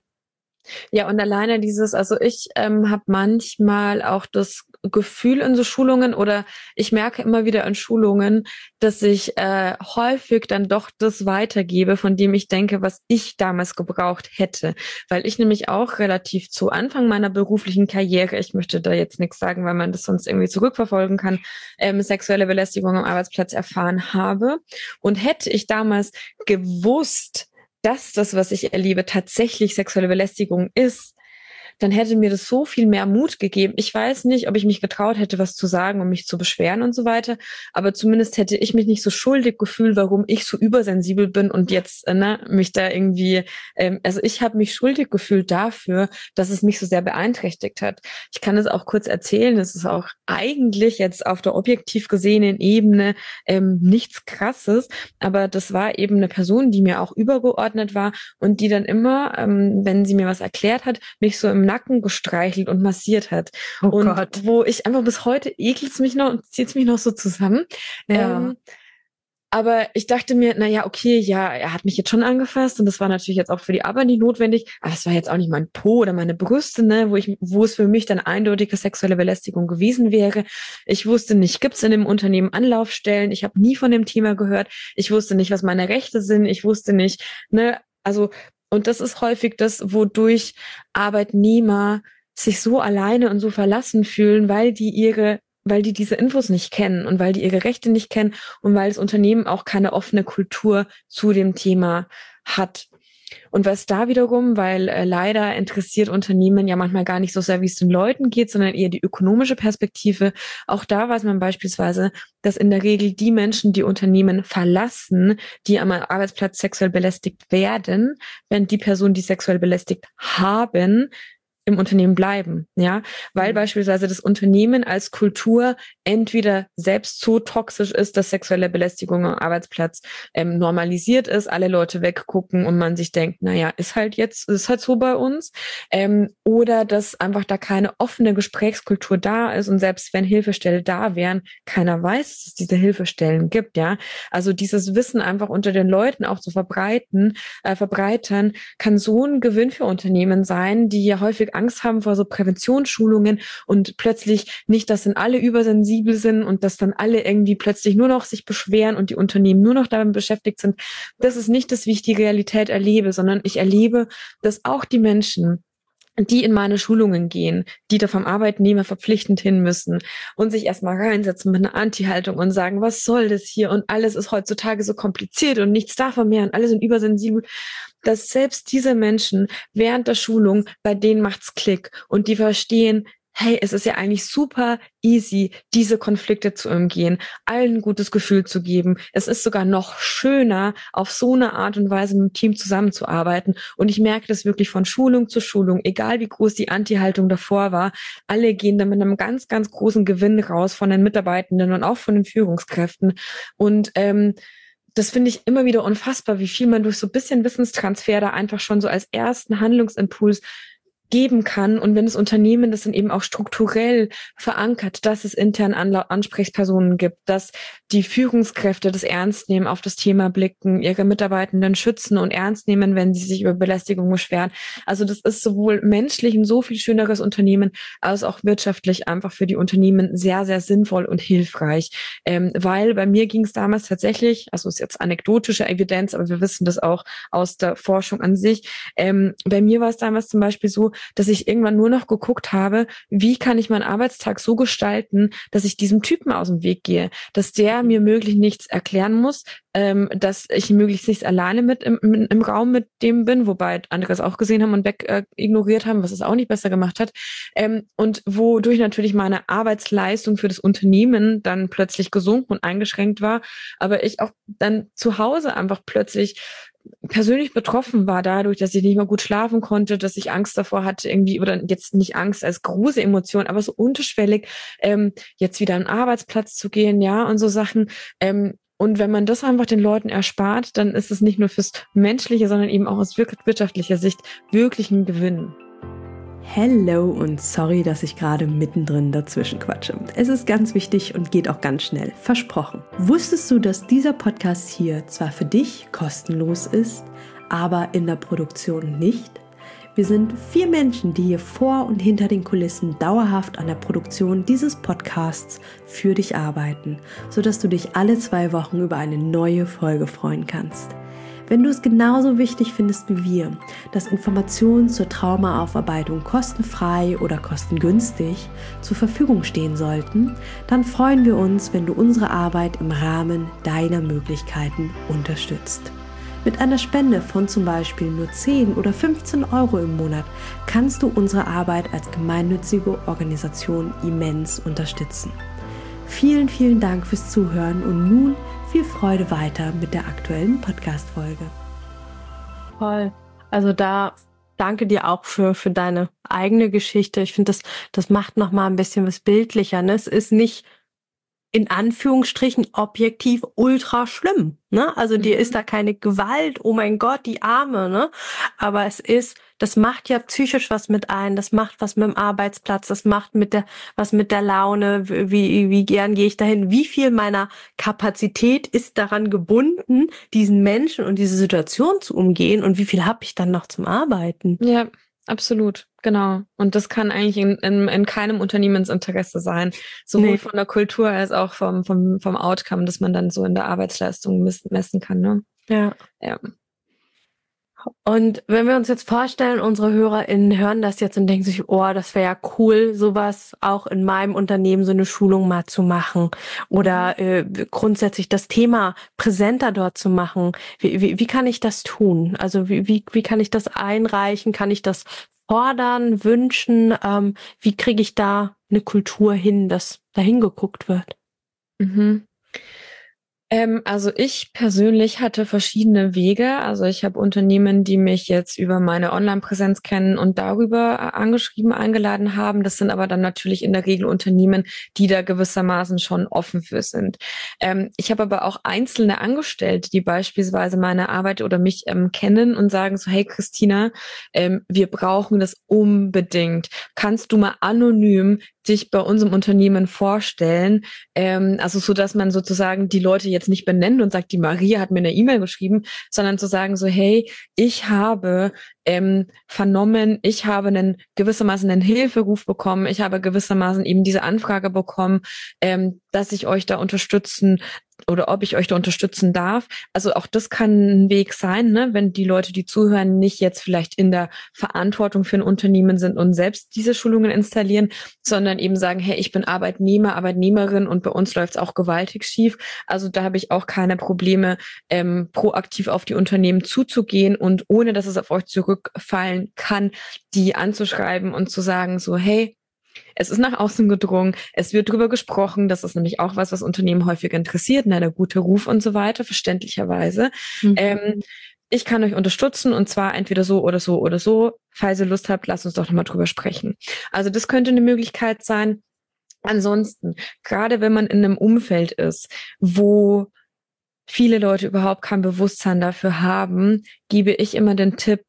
Ja, und alleine dieses, also ich ähm, habe manchmal auch das Gefühl in so Schulungen oder ich merke immer wieder in Schulungen, dass ich äh, häufig dann doch das weitergebe, von dem ich denke, was ich damals gebraucht hätte. Weil ich nämlich auch relativ zu Anfang meiner beruflichen Karriere, ich möchte da jetzt nichts sagen, weil man das sonst irgendwie zurückverfolgen kann, ähm, sexuelle Belästigung am Arbeitsplatz erfahren habe. Und hätte ich damals gewusst, dass das, was ich erlebe, tatsächlich sexuelle Belästigung ist, dann hätte mir das so viel mehr Mut gegeben. Ich weiß nicht, ob ich mich getraut hätte, was zu sagen, um mich zu beschweren und so weiter. Aber zumindest hätte ich mich nicht so schuldig gefühlt, warum ich so übersensibel bin und jetzt äh, ne, mich da irgendwie, ähm, also ich habe mich schuldig gefühlt dafür, dass es mich so sehr beeinträchtigt hat. Ich kann es auch kurz erzählen. Es ist auch eigentlich jetzt auf der objektiv gesehenen Ebene ähm, nichts Krasses, aber das war eben eine Person, die mir auch übergeordnet war und die dann immer, ähm, wenn sie mir was erklärt hat, mich so im Nacken gestreichelt und massiert hat. Oh und Gott. wo ich einfach bis heute ekelt's mich noch und zieht's mich noch so zusammen. Ja. Ähm, Aber ich dachte mir, na ja, okay, ja, er hat mich jetzt schon angefasst und das war natürlich jetzt auch für die Arbeit nicht notwendig, aber es war jetzt auch nicht mein Po oder meine Brüste, ne, wo ich, wo es für mich dann eindeutige sexuelle Belästigung gewesen wäre. Ich wusste nicht, gibt es in dem Unternehmen Anlaufstellen? Ich habe nie von dem Thema gehört. Ich wusste nicht, was meine Rechte sind. Ich wusste nicht, ne, also, und das ist häufig das, wodurch Arbeitnehmer sich so alleine und so verlassen fühlen, weil die ihre weil die diese Infos nicht kennen und weil die ihre Rechte nicht kennen und weil das Unternehmen auch keine offene Kultur zu dem Thema hat. Und was da wiederum, weil äh, leider interessiert Unternehmen ja manchmal gar nicht so sehr, wie es den Leuten geht, sondern eher die ökonomische Perspektive. Auch da weiß man beispielsweise, dass in der Regel die Menschen, die Unternehmen verlassen, die am Arbeitsplatz sexuell belästigt werden, wenn die Personen, die sexuell belästigt haben, im Unternehmen bleiben, ja, weil mhm. beispielsweise das Unternehmen als Kultur entweder selbst so toxisch ist, dass sexuelle Belästigung am Arbeitsplatz ähm, normalisiert ist, alle Leute weggucken und man sich denkt, naja, ist halt jetzt, ist halt so bei uns, ähm, oder dass einfach da keine offene Gesprächskultur da ist und selbst wenn Hilfestellen da wären, keiner weiß, dass es diese Hilfestellen gibt, ja, also dieses Wissen einfach unter den Leuten auch zu verbreiten, äh, verbreitern, kann so ein Gewinn für Unternehmen sein, die ja häufig Angst haben vor so Präventionsschulungen und plötzlich nicht, dass dann alle übersensibel sind und dass dann alle irgendwie plötzlich nur noch sich beschweren und die Unternehmen nur noch damit beschäftigt sind. Das ist nicht das, wie ich die Realität erlebe, sondern ich erlebe, dass auch die Menschen, die in meine Schulungen gehen, die da vom Arbeitnehmer verpflichtend hin müssen und sich erstmal reinsetzen mit einer Anti-Haltung und sagen, was soll das hier und alles ist heutzutage so kompliziert und nichts davon mehr und alle sind übersensibel, dass selbst diese Menschen während der Schulung, bei denen macht's Klick und die verstehen, hey, es ist ja eigentlich super easy, diese Konflikte zu umgehen, allen ein gutes Gefühl zu geben. Es ist sogar noch schöner, auf so eine Art und Weise mit dem Team zusammenzuarbeiten. Und ich merke das wirklich von Schulung zu Schulung, egal wie groß die Anti-Haltung davor war. Alle gehen da mit einem ganz, ganz großen Gewinn raus von den Mitarbeitenden und auch von den Führungskräften. Und ähm, das finde ich immer wieder unfassbar, wie viel man durch so ein bisschen Wissenstransfer da einfach schon so als ersten Handlungsimpuls geben kann. Und wenn das Unternehmen das dann eben auch strukturell verankert, dass es intern Anla- Ansprechpersonen gibt, dass die Führungskräfte das ernst nehmen, auf das Thema blicken, ihre Mitarbeitenden schützen und ernst nehmen, wenn sie sich über Belästigung beschweren. Also das ist sowohl menschlich ein so viel schöneres Unternehmen, als auch wirtschaftlich einfach für die Unternehmen sehr, sehr sinnvoll und hilfreich. Ähm, weil bei mir ging es damals tatsächlich, also ist jetzt anekdotische Evidenz, aber wir wissen das auch aus der Forschung an sich, ähm, bei mir war es damals zum Beispiel so, dass ich irgendwann nur noch geguckt habe, wie kann ich meinen Arbeitstag so gestalten, dass ich diesem Typen aus dem Weg gehe, dass der mir möglichst nichts erklären muss, ähm, dass ich möglichst nichts alleine mit im, im, im Raum mit dem bin, wobei andere es auch gesehen haben und weg äh, ignoriert haben, was es auch nicht besser gemacht hat, ähm, und wodurch natürlich meine Arbeitsleistung für das Unternehmen dann plötzlich gesunken und eingeschränkt war, aber ich auch dann zu Hause einfach plötzlich persönlich betroffen war dadurch, dass ich nicht mehr gut schlafen konnte, dass ich Angst davor hatte, irgendwie, oder jetzt nicht Angst als große Emotion, aber so unterschwellig, ähm, jetzt wieder an den Arbeitsplatz zu gehen, ja, und so Sachen. Ähm, und wenn man das einfach den Leuten erspart, dann ist es nicht nur fürs Menschliche, sondern eben auch aus wirtschaftlicher Sicht wirklich ein Gewinn. Hello und sorry, dass ich gerade mittendrin dazwischen quatsche. Es ist ganz wichtig und geht auch ganz schnell. Versprochen. Wusstest du, dass dieser Podcast hier zwar für dich kostenlos ist, aber in der Produktion nicht? Wir sind vier Menschen, die hier vor und hinter den Kulissen dauerhaft an der Produktion dieses Podcasts für dich arbeiten, sodass du dich alle zwei Wochen über eine neue Folge freuen kannst. Wenn du es genauso wichtig findest wie wir, dass Informationen zur Traumaaufarbeitung kostenfrei oder kostengünstig zur Verfügung stehen sollten, dann freuen wir uns, wenn du unsere Arbeit im Rahmen deiner Möglichkeiten unterstützt. Mit einer Spende von zum Beispiel nur zehn oder fünfzehn Euro im Monat kannst du unsere Arbeit als gemeinnützige Organisation immens unterstützen. Vielen, vielen Dank fürs Zuhören und nun viel Freude weiter mit der aktuellen Podcast-Folge. Toll. Also da danke dir auch für, für deine eigene Geschichte. Ich finde, das, das macht nochmal ein bisschen was bildlicher. Ne? Es ist nicht in Anführungsstrichen objektiv ultra schlimm, ne? Also dir Mhm. ist da keine Gewalt, oh mein Gott, die Arme, ne? Aber es ist, das macht ja psychisch was mit ein, das macht was mit dem Arbeitsplatz, das macht mit der, was mit der Laune, wie, wie gern gehe ich dahin, wie viel meiner Kapazität ist daran gebunden, diesen Menschen und diese Situation zu umgehen und wie viel habe ich dann noch zum Arbeiten? Ja, absolut, genau. Und das kann eigentlich in, in, in keinem Unternehmensinteresse sein, sowohl Nee. von der Kultur als auch vom, vom, vom Outcome, das man dann so in der Arbeitsleistung miss- messen kann, ne? Ja. Ja. Und wenn wir uns jetzt vorstellen, unsere HörerInnen hören das jetzt und denken sich, oh, das wäre ja cool, sowas auch in meinem Unternehmen, so eine Schulung mal zu machen oder Mhm. äh, grundsätzlich das Thema präsenter dort zu machen. Wie, wie, wie kann ich das tun? Also wie, wie, wie kann ich das einreichen? Kann ich das fordern, wünschen? Ähm, wie kriege ich da eine Kultur hin, dass dahin geguckt wird? Mhm. Ähm, also ich persönlich hatte verschiedene Wege. Also ich habe Unternehmen, die mich jetzt über meine Online-Präsenz kennen und darüber äh, angeschrieben, eingeladen haben. Das sind aber dann natürlich in der Regel Unternehmen, die da gewissermaßen schon offen für sind. Ähm, ich habe aber auch einzelne Angestellte, die beispielsweise meine Arbeit oder mich ähm, kennen und sagen so, hey Christina, ähm, wir brauchen das unbedingt. Kannst du mal anonym dich bei unserem Unternehmen vorstellen? Ähm, also so, dass man sozusagen die Leute jetzt nicht benennt und sagt, die Maria hat mir eine E-Mail geschrieben, sondern zu sagen so, hey, ich habe ähm, vernommen, ich habe einen gewissermaßen einen Hilferuf bekommen, ich habe gewissermaßen eben diese Anfrage bekommen, ähm, dass ich euch da unterstützen oder ob ich euch da unterstützen darf. Also auch das kann ein Weg sein, ne? Wenn die Leute, die zuhören, nicht jetzt vielleicht in der Verantwortung für ein Unternehmen sind und selbst diese Schulungen installieren, sondern eben sagen, hey, ich bin Arbeitnehmer, Arbeitnehmerin und bei uns läuft es auch gewaltig schief. Also da habe ich auch keine Probleme, ähm, proaktiv auf die Unternehmen zuzugehen und ohne, dass es auf euch zurückfallen kann, die anzuschreiben und zu sagen so, hey, es ist nach außen gedrungen, es wird drüber gesprochen, das ist nämlich auch was, was Unternehmen häufig interessiert, ne, der gute Ruf und so weiter, verständlicherweise. Mhm. Ähm, ich kann euch unterstützen und zwar entweder so oder so oder so. Falls ihr Lust habt, lasst uns doch nochmal drüber sprechen. Also das könnte eine Möglichkeit sein. Ansonsten, gerade wenn man in einem Umfeld ist, wo viele Leute überhaupt kein Bewusstsein dafür haben, gebe ich immer den Tipp,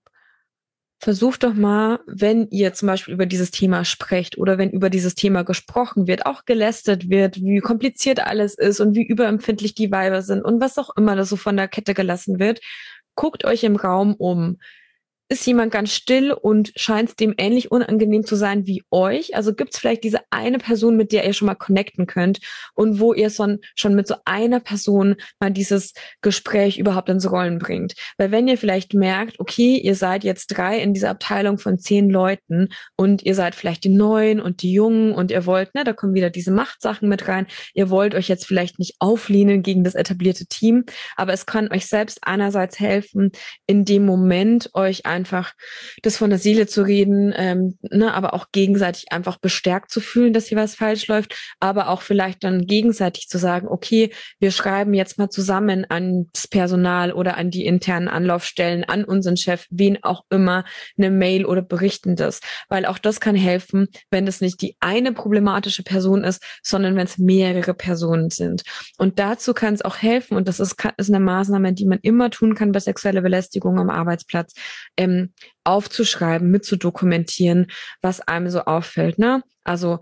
versucht doch mal, wenn ihr zum Beispiel über dieses Thema sprecht oder wenn über dieses Thema gesprochen wird, auch gelästert wird, wie kompliziert alles ist und wie überempfindlich die Weiber sind und was auch immer das so von der Kette gelassen wird, guckt euch im Raum um. Ist jemand ganz still und scheint dem ähnlich unangenehm zu sein wie euch? Also gibt es vielleicht diese eine Person, mit der ihr schon mal connecten könnt und wo ihr schon, schon mit so einer Person mal dieses Gespräch überhaupt ins Rollen bringt? Weil wenn ihr vielleicht merkt, okay, ihr seid jetzt drei in dieser Abteilung von zehn Leuten und ihr seid vielleicht die Neuen und die Jungen und ihr wollt, ne, da kommen wieder diese Machtsachen mit rein, ihr wollt euch jetzt vielleicht nicht auflehnen gegen das etablierte Team, aber es kann euch selbst einerseits helfen, in dem Moment euch einfach das von der Seele zu reden, ähm, ne, aber auch gegenseitig einfach bestärkt zu fühlen, dass hier was falsch läuft, aber auch vielleicht dann gegenseitig zu sagen, okay, wir schreiben jetzt mal zusammen an das Personal oder an die internen Anlaufstellen, an unseren Chef, wen auch immer, eine Mail oder berichten das, weil auch das kann helfen, wenn das nicht die eine problematische Person ist, sondern wenn es mehrere Personen sind. Und dazu kann es auch helfen, und das ist, ist eine Maßnahme, die man immer tun kann bei sexueller Belästigung am Arbeitsplatz, ähm, aufzuschreiben, mitzudokumentieren, was einem so auffällt. Ne? Also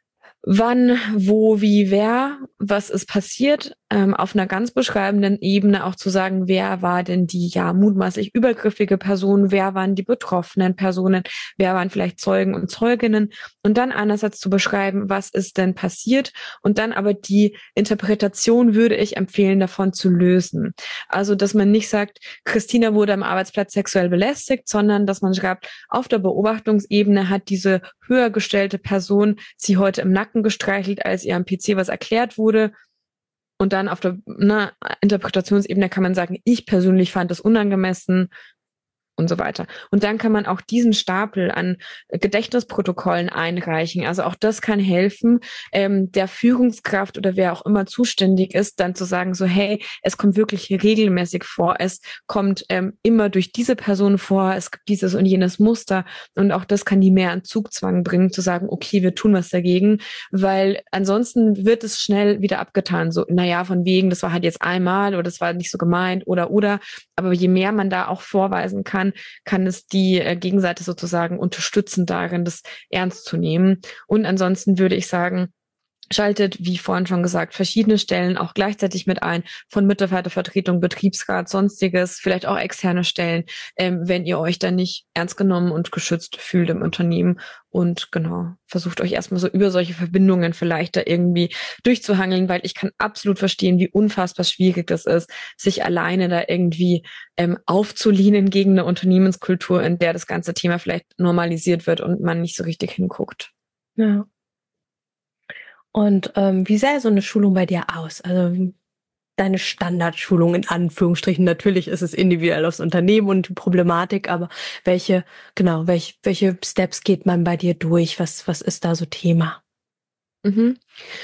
wann, wo, wie, wer, was ist passiert, ähm, auf einer ganz beschreibenden Ebene auch zu sagen, wer war denn die ja mutmaßlich übergriffige Person, wer waren die betroffenen Personen, wer waren vielleicht Zeugen und Zeuginnen und dann einerseits zu beschreiben, was ist denn passiert und dann aber die Interpretation würde ich empfehlen, davon zu lösen. Also, dass man nicht sagt, Christina wurde am Arbeitsplatz sexuell belästigt, sondern dass man schreibt, auf der Beobachtungsebene hat diese höher gestellte Person sie heute im Nacken gestreichelt, als ihr am P C was erklärt wurde. Und dann auf der ne, Interpretationsebene kann man sagen, ich persönlich fand das unangemessen und so weiter. Und dann kann man auch diesen Stapel an Gedächtnisprotokollen einreichen. Also auch das kann helfen, ähm, der Führungskraft oder wer auch immer zuständig ist, dann zu sagen, so hey, es kommt wirklich regelmäßig vor, es kommt ähm, immer durch diese Person vor, es gibt dieses und jenes Muster und auch das kann die mehr an Zugzwang bringen, zu sagen, okay, wir tun was dagegen, weil ansonsten wird es schnell wieder abgetan, so, naja, von wegen, das war halt jetzt einmal oder das war nicht so gemeint oder, oder, aber je mehr man da auch vorweisen kann, kann es die äh, Gegenseite sozusagen unterstützen darin, das ernst zu nehmen. Und ansonsten würde ich sagen, schaltet, wie vorhin schon gesagt, verschiedene Stellen auch gleichzeitig mit ein, von Mitarbeitervertretung, Betriebsrat, sonstiges, vielleicht auch externe Stellen, ähm, wenn ihr euch da nicht ernst genommen und geschützt fühlt im Unternehmen. Und genau, versucht euch erstmal so über solche Verbindungen vielleicht da irgendwie durchzuhangeln, weil ich kann absolut verstehen, wie unfassbar schwierig das ist, sich alleine da irgendwie ähm, aufzulehnen gegen eine Unternehmenskultur, in der das ganze Thema vielleicht normalisiert wird und man nicht so richtig hinguckt. Ja. Und ähm, wie sähe so eine Schulung bei dir aus? Also deine Standardschulung in Anführungsstrichen. Natürlich ist es individuell aufs Unternehmen und die Problematik, aber welche, genau, welche, welche Steps geht man bei dir durch? Was, was ist da so Thema? Mhm.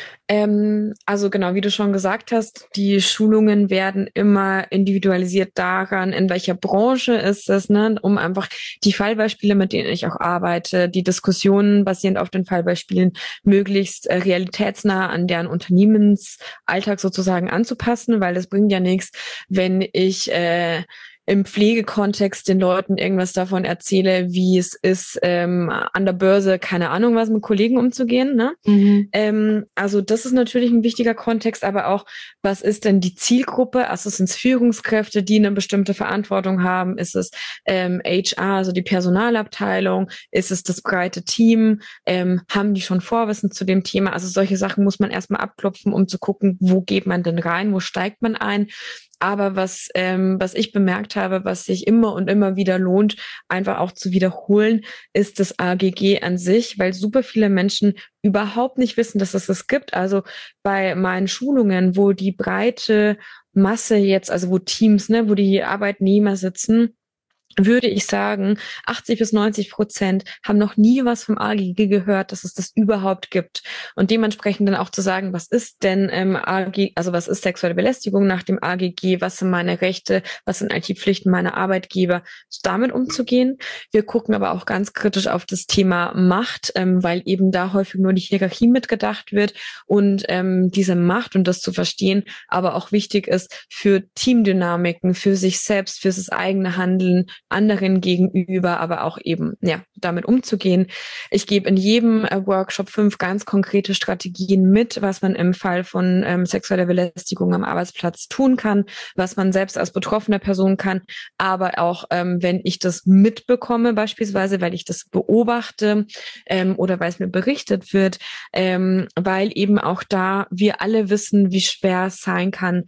Ähm, also genau, wie du schon gesagt hast, die Schulungen werden immer individualisiert daran, in welcher Branche ist es, ne, um einfach die Fallbeispiele, mit denen ich auch arbeite, die Diskussionen basierend auf den Fallbeispielen möglichst äh, realitätsnah an deren Unternehmensalltag sozusagen anzupassen, weil es bringt ja nichts, wenn ich äh, im Pflegekontext den Leuten irgendwas davon erzähle, wie es ist, ähm, an der Börse, keine Ahnung was, mit Kollegen umzugehen. Ne? Mhm. Ähm, also das ist natürlich ein wichtiger Kontext, aber auch, was ist denn die Zielgruppe? Also sind es Führungskräfte, die eine bestimmte Verantwortung haben? Ist es ähm, H R, also die Personalabteilung? Ist es das breite Team? Ähm, haben die schon Vorwissen zu dem Thema? Also solche Sachen muss man erstmal abklopfen, um zu gucken, wo geht man denn rein? Wo steigt man ein? Aber was, ähm, was ich bemerkt habe, was sich immer und immer wieder lohnt, einfach auch zu wiederholen, ist das A G G an sich, weil super viele Menschen überhaupt nicht wissen, dass es das gibt. Also bei meinen Schulungen, wo die breite Masse jetzt, also wo Teams, ne, wo die Arbeitnehmer sitzen, würde ich sagen, achtzig bis neunzig Prozent haben noch nie was vom A G G gehört, dass es das überhaupt gibt. Und dementsprechend dann auch zu sagen, was ist denn ähm, A G, also was ist sexuelle Belästigung nach dem A G G, was sind meine Rechte, was sind eigentlich die Pflichten meiner Arbeitgeber, damit umzugehen. Wir gucken aber auch ganz kritisch auf das Thema Macht, ähm, weil eben da häufig nur die Hierarchie mitgedacht wird und ähm, diese Macht und das zu verstehen, aber auch wichtig ist für Teamdynamiken, für sich selbst, für das eigene Handeln, anderen gegenüber, aber auch eben, ja, damit umzugehen. Ich gebe in jedem äh, Workshop fünf ganz konkrete Strategien mit, was man im Fall von ähm, sexueller Belästigung am Arbeitsplatz tun kann, was man selbst als betroffene Person kann, aber auch, ähm, wenn ich das mitbekomme, beispielsweise, weil ich das beobachte ähm, oder weil es mir berichtet wird, ähm, weil eben auch da wir alle wissen, wie schwer es sein kann,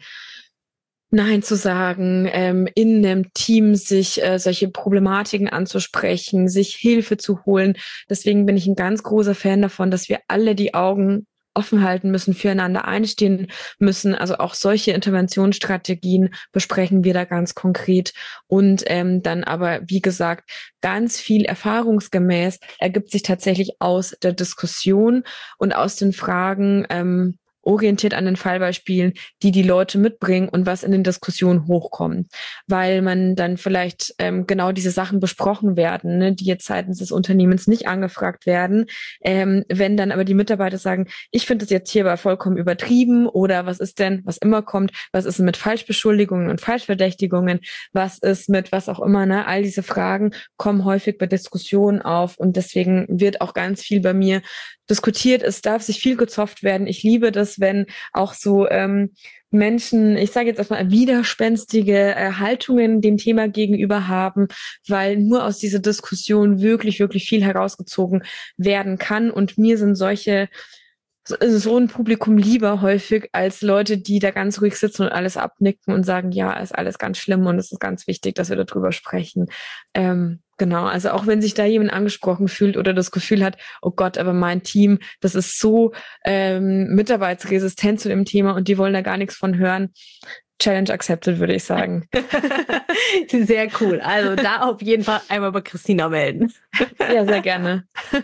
Nein zu sagen, ähm, in einem Team sich äh, solche Problematiken anzusprechen, sich Hilfe zu holen. Deswegen bin ich ein ganz großer Fan davon, dass wir alle die Augen offen halten müssen, füreinander einstehen müssen. Also auch solche Interventionsstrategien besprechen wir da ganz konkret. Und ähm, dann aber, wie gesagt, ganz viel erfahrungsgemäß ergibt sich tatsächlich aus der Diskussion und aus den Fragen, ähm, orientiert an den Fallbeispielen, die die Leute mitbringen und was in den Diskussionen hochkommt, weil man dann vielleicht ähm, genau diese Sachen besprochen werden, ne, die jetzt seitens des Unternehmens nicht angefragt werden. Ähm, wenn dann aber die Mitarbeiter sagen, ich finde das jetzt hier aber vollkommen übertrieben oder was ist denn, was immer kommt, was ist mit Falschbeschuldigungen und Falschverdächtigungen, was ist mit was auch immer, ne, all diese Fragen kommen häufig bei Diskussionen auf und deswegen wird auch ganz viel bei mir diskutiert. Es darf sich viel gezofft werden. Ich liebe das, wenn auch so ähm, Menschen, ich sage jetzt erstmal, widerspenstige äh, Haltungen dem Thema gegenüber haben, weil nur aus dieser Diskussion wirklich, wirklich viel herausgezogen werden kann. Und mir sind solche so, so ein Publikum lieber häufig als Leute, die da ganz ruhig sitzen und alles abnicken und sagen, ja, ist alles ganz schlimm und es ist ganz wichtig, dass wir darüber sprechen. Ähm, Genau, also auch wenn sich da jemand angesprochen fühlt oder das Gefühl hat, oh Gott, aber mein Team, das ist so ähm, mitarbeitsresistent zu dem Thema und die wollen da gar nichts von hören. Challenge accepted, würde ich sagen. Sehr cool. Also da auf jeden Fall einmal bei Christina melden. Ja, sehr gerne.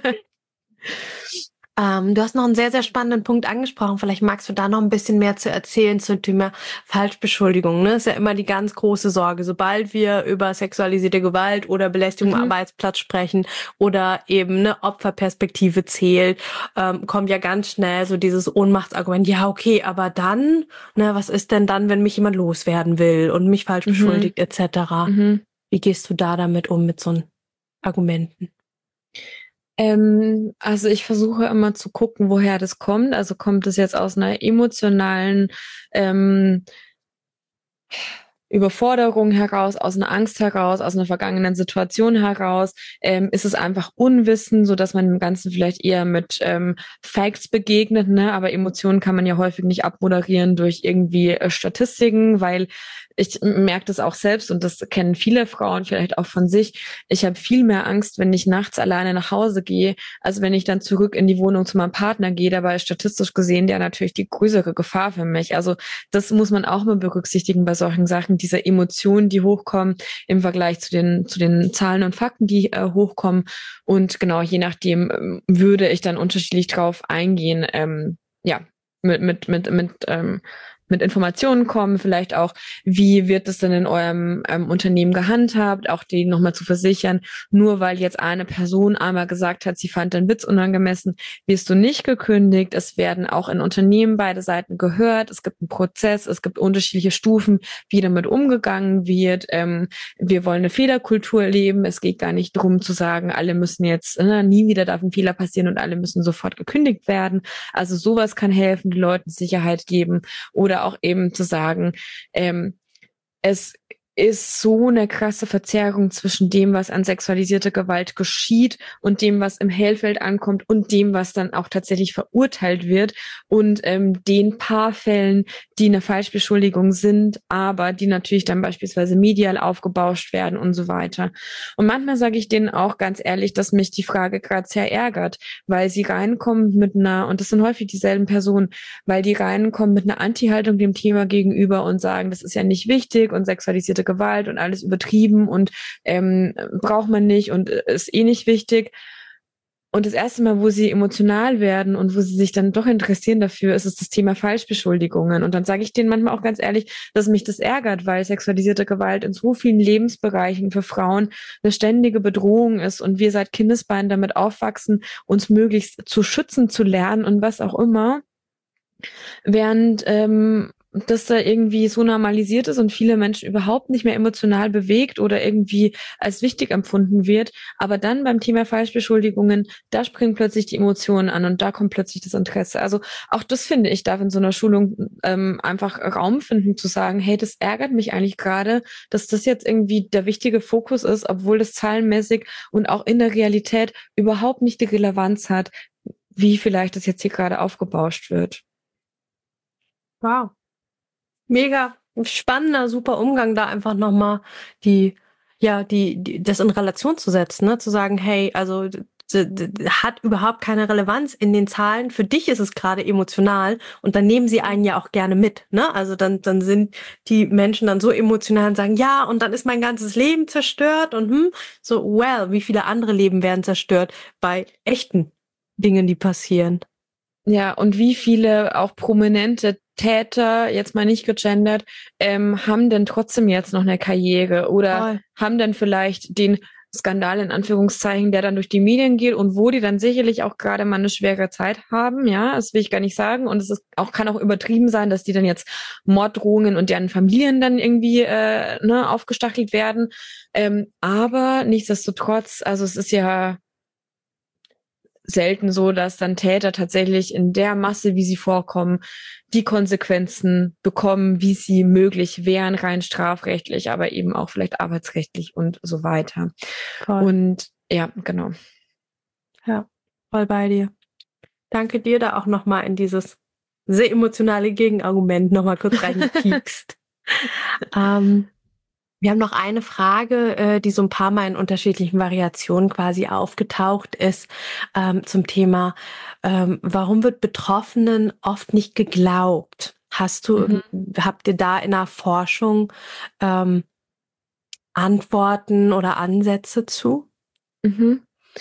Ähm, du hast noch einen sehr, sehr spannenden Punkt angesprochen. Vielleicht magst du da noch ein bisschen mehr zu erzählen zum Thema Falschbeschuldigung. Ne? Ist ja immer die ganz große Sorge. Sobald wir über sexualisierte Gewalt oder Belästigung am Mhm. Arbeitsplatz sprechen oder eben eine Opferperspektive zählt, ähm, kommt ja ganz schnell so dieses Ohnmachtsargument. Ja, okay, aber dann, ne, was ist denn dann, wenn mich jemand loswerden will und mich falsch Mhm. beschuldigt et cetera? Mhm. Wie gehst du da damit um mit so Argumenten? Ähm, also ich versuche immer zu gucken, woher das kommt. Also kommt es jetzt aus einer emotionalen ähm, Überforderung heraus, aus einer Angst heraus, aus einer vergangenen Situation heraus, ähm, ist es einfach Unwissen, so dass man dem Ganzen vielleicht eher mit ähm, Facts begegnet, ne? Aber Emotionen kann man ja häufig nicht abmoderieren durch irgendwie äh, Statistiken, weil ich merke das auch selbst und das kennen viele Frauen vielleicht auch von sich. Ich habe viel mehr Angst, wenn ich nachts alleine nach Hause gehe, als wenn ich dann zurück in die Wohnung zu meinem Partner gehe. Dabei ist statistisch gesehen der natürlich die größere Gefahr für mich. Also das muss man auch mal berücksichtigen bei solchen Sachen, diese Emotionen, die hochkommen im Vergleich zu den, zu den Zahlen und Fakten, die äh, hochkommen. Und genau, je nachdem ähm, würde ich dann unterschiedlich drauf eingehen, ähm, ja, mit, mit, mit, mit, ähm, mit Informationen kommen, vielleicht auch, wie wird es denn in eurem ähm, Unternehmen gehandhabt, auch die nochmal zu versichern, nur weil jetzt eine Person einmal gesagt hat, sie fand den Witz unangemessen, wirst du nicht gekündigt. Es werden auch in Unternehmen beide Seiten gehört. Es gibt einen Prozess, es gibt unterschiedliche Stufen, wie damit umgegangen wird. Ähm, wir wollen eine Fehlerkultur leben. Es geht gar nicht darum zu sagen, alle müssen jetzt, äh, nie wieder darf ein Fehler passieren und alle müssen sofort gekündigt werden. Also sowas kann helfen, die Leuten Sicherheit geben oder auch eben zu sagen, ähm, es ist so eine krasse Verzerrung zwischen dem, was an sexualisierter Gewalt geschieht und dem, was im Hellfeld ankommt und dem, was dann auch tatsächlich verurteilt wird und ähm, den paar Fällen, die eine Falschbeschuldigung sind, aber die natürlich dann beispielsweise medial aufgebauscht werden und so weiter. Und manchmal sage ich denen auch ganz ehrlich, dass mich die Frage gerade sehr ärgert, weil sie reinkommen mit einer, und das sind häufig dieselben Personen, weil die reinkommen mit einer Anti-Haltung dem Thema gegenüber und sagen, das ist ja nicht wichtig und sexualisierte Gewalt und alles übertrieben und ähm, braucht man nicht und ist eh nicht wichtig. Und das erste Mal, wo sie emotional werden und wo sie sich dann doch interessieren dafür, ist es das Thema Falschbeschuldigungen. Und dann sage ich denen manchmal auch ganz ehrlich, dass mich das ärgert, weil sexualisierte Gewalt in so vielen Lebensbereichen für Frauen eine ständige Bedrohung ist und wir seit Kindesbeinen damit aufwachsen, uns möglichst zu schützen, zu lernen und was auch immer. Während ähm, das da irgendwie so normalisiert ist und viele Menschen überhaupt nicht mehr emotional bewegt oder irgendwie als wichtig empfunden wird. Aber dann beim Thema Falschbeschuldigungen, da springen plötzlich die Emotionen an und da kommt plötzlich das Interesse. Also auch das finde ich, darf in so einer Schulung ähm, einfach Raum finden, zu sagen, hey, das ärgert mich eigentlich gerade, dass das jetzt irgendwie der wichtige Fokus ist, obwohl das zahlenmäßig und auch in der Realität überhaupt nicht die Relevanz hat, wie vielleicht das jetzt hier gerade aufgebauscht wird. Wow. Mega spannender, super Umgang, da einfach nochmal die, ja, die, die, das in Relation zu setzen, ne? Zu sagen, hey, also d- d- d- hat überhaupt keine Relevanz in den Zahlen. Für dich ist es gerade emotional und dann nehmen sie einen ja auch gerne mit, ne? Also dann, dann sind die Menschen dann so emotional und sagen, ja, und dann ist mein ganzes Leben zerstört und hm, so, well, wie viele andere Leben werden zerstört bei echten Dingen, die passieren. Ja, und wie viele auch prominente Täter, jetzt mal nicht gegendert, ähm, haben denn trotzdem jetzt noch eine Karriere oder Voll. haben dann vielleicht den Skandal in Anführungszeichen, der dann durch die Medien geht und wo die dann sicherlich auch gerade mal eine schwere Zeit haben, ja, das will ich gar nicht sagen. Und es ist auch, kann auch übertrieben sein, dass die dann jetzt Morddrohungen und deren Familien dann irgendwie äh, ne, aufgestachelt werden. Ähm, aber nichtsdestotrotz, also es ist ja selten so, dass dann Täter tatsächlich in der Masse, wie sie vorkommen, die Konsequenzen bekommen, wie sie möglich wären, rein strafrechtlich, aber eben auch vielleicht arbeitsrechtlich und so weiter. Voll. Und ja, genau. Ja, voll bei dir. Danke dir da auch nochmal in dieses sehr emotionale Gegenargument nochmal kurz reingepiekst. ähm, wir haben noch eine Frage, äh, die so ein paar Mal in unterschiedlichen Variationen quasi aufgetaucht ist, ähm, zum Thema, ähm, warum wird Betroffenen oft nicht geglaubt? Hast du, Mhm. habt ihr da in der Forschung ähm, Antworten oder Ansätze zu? Mhm.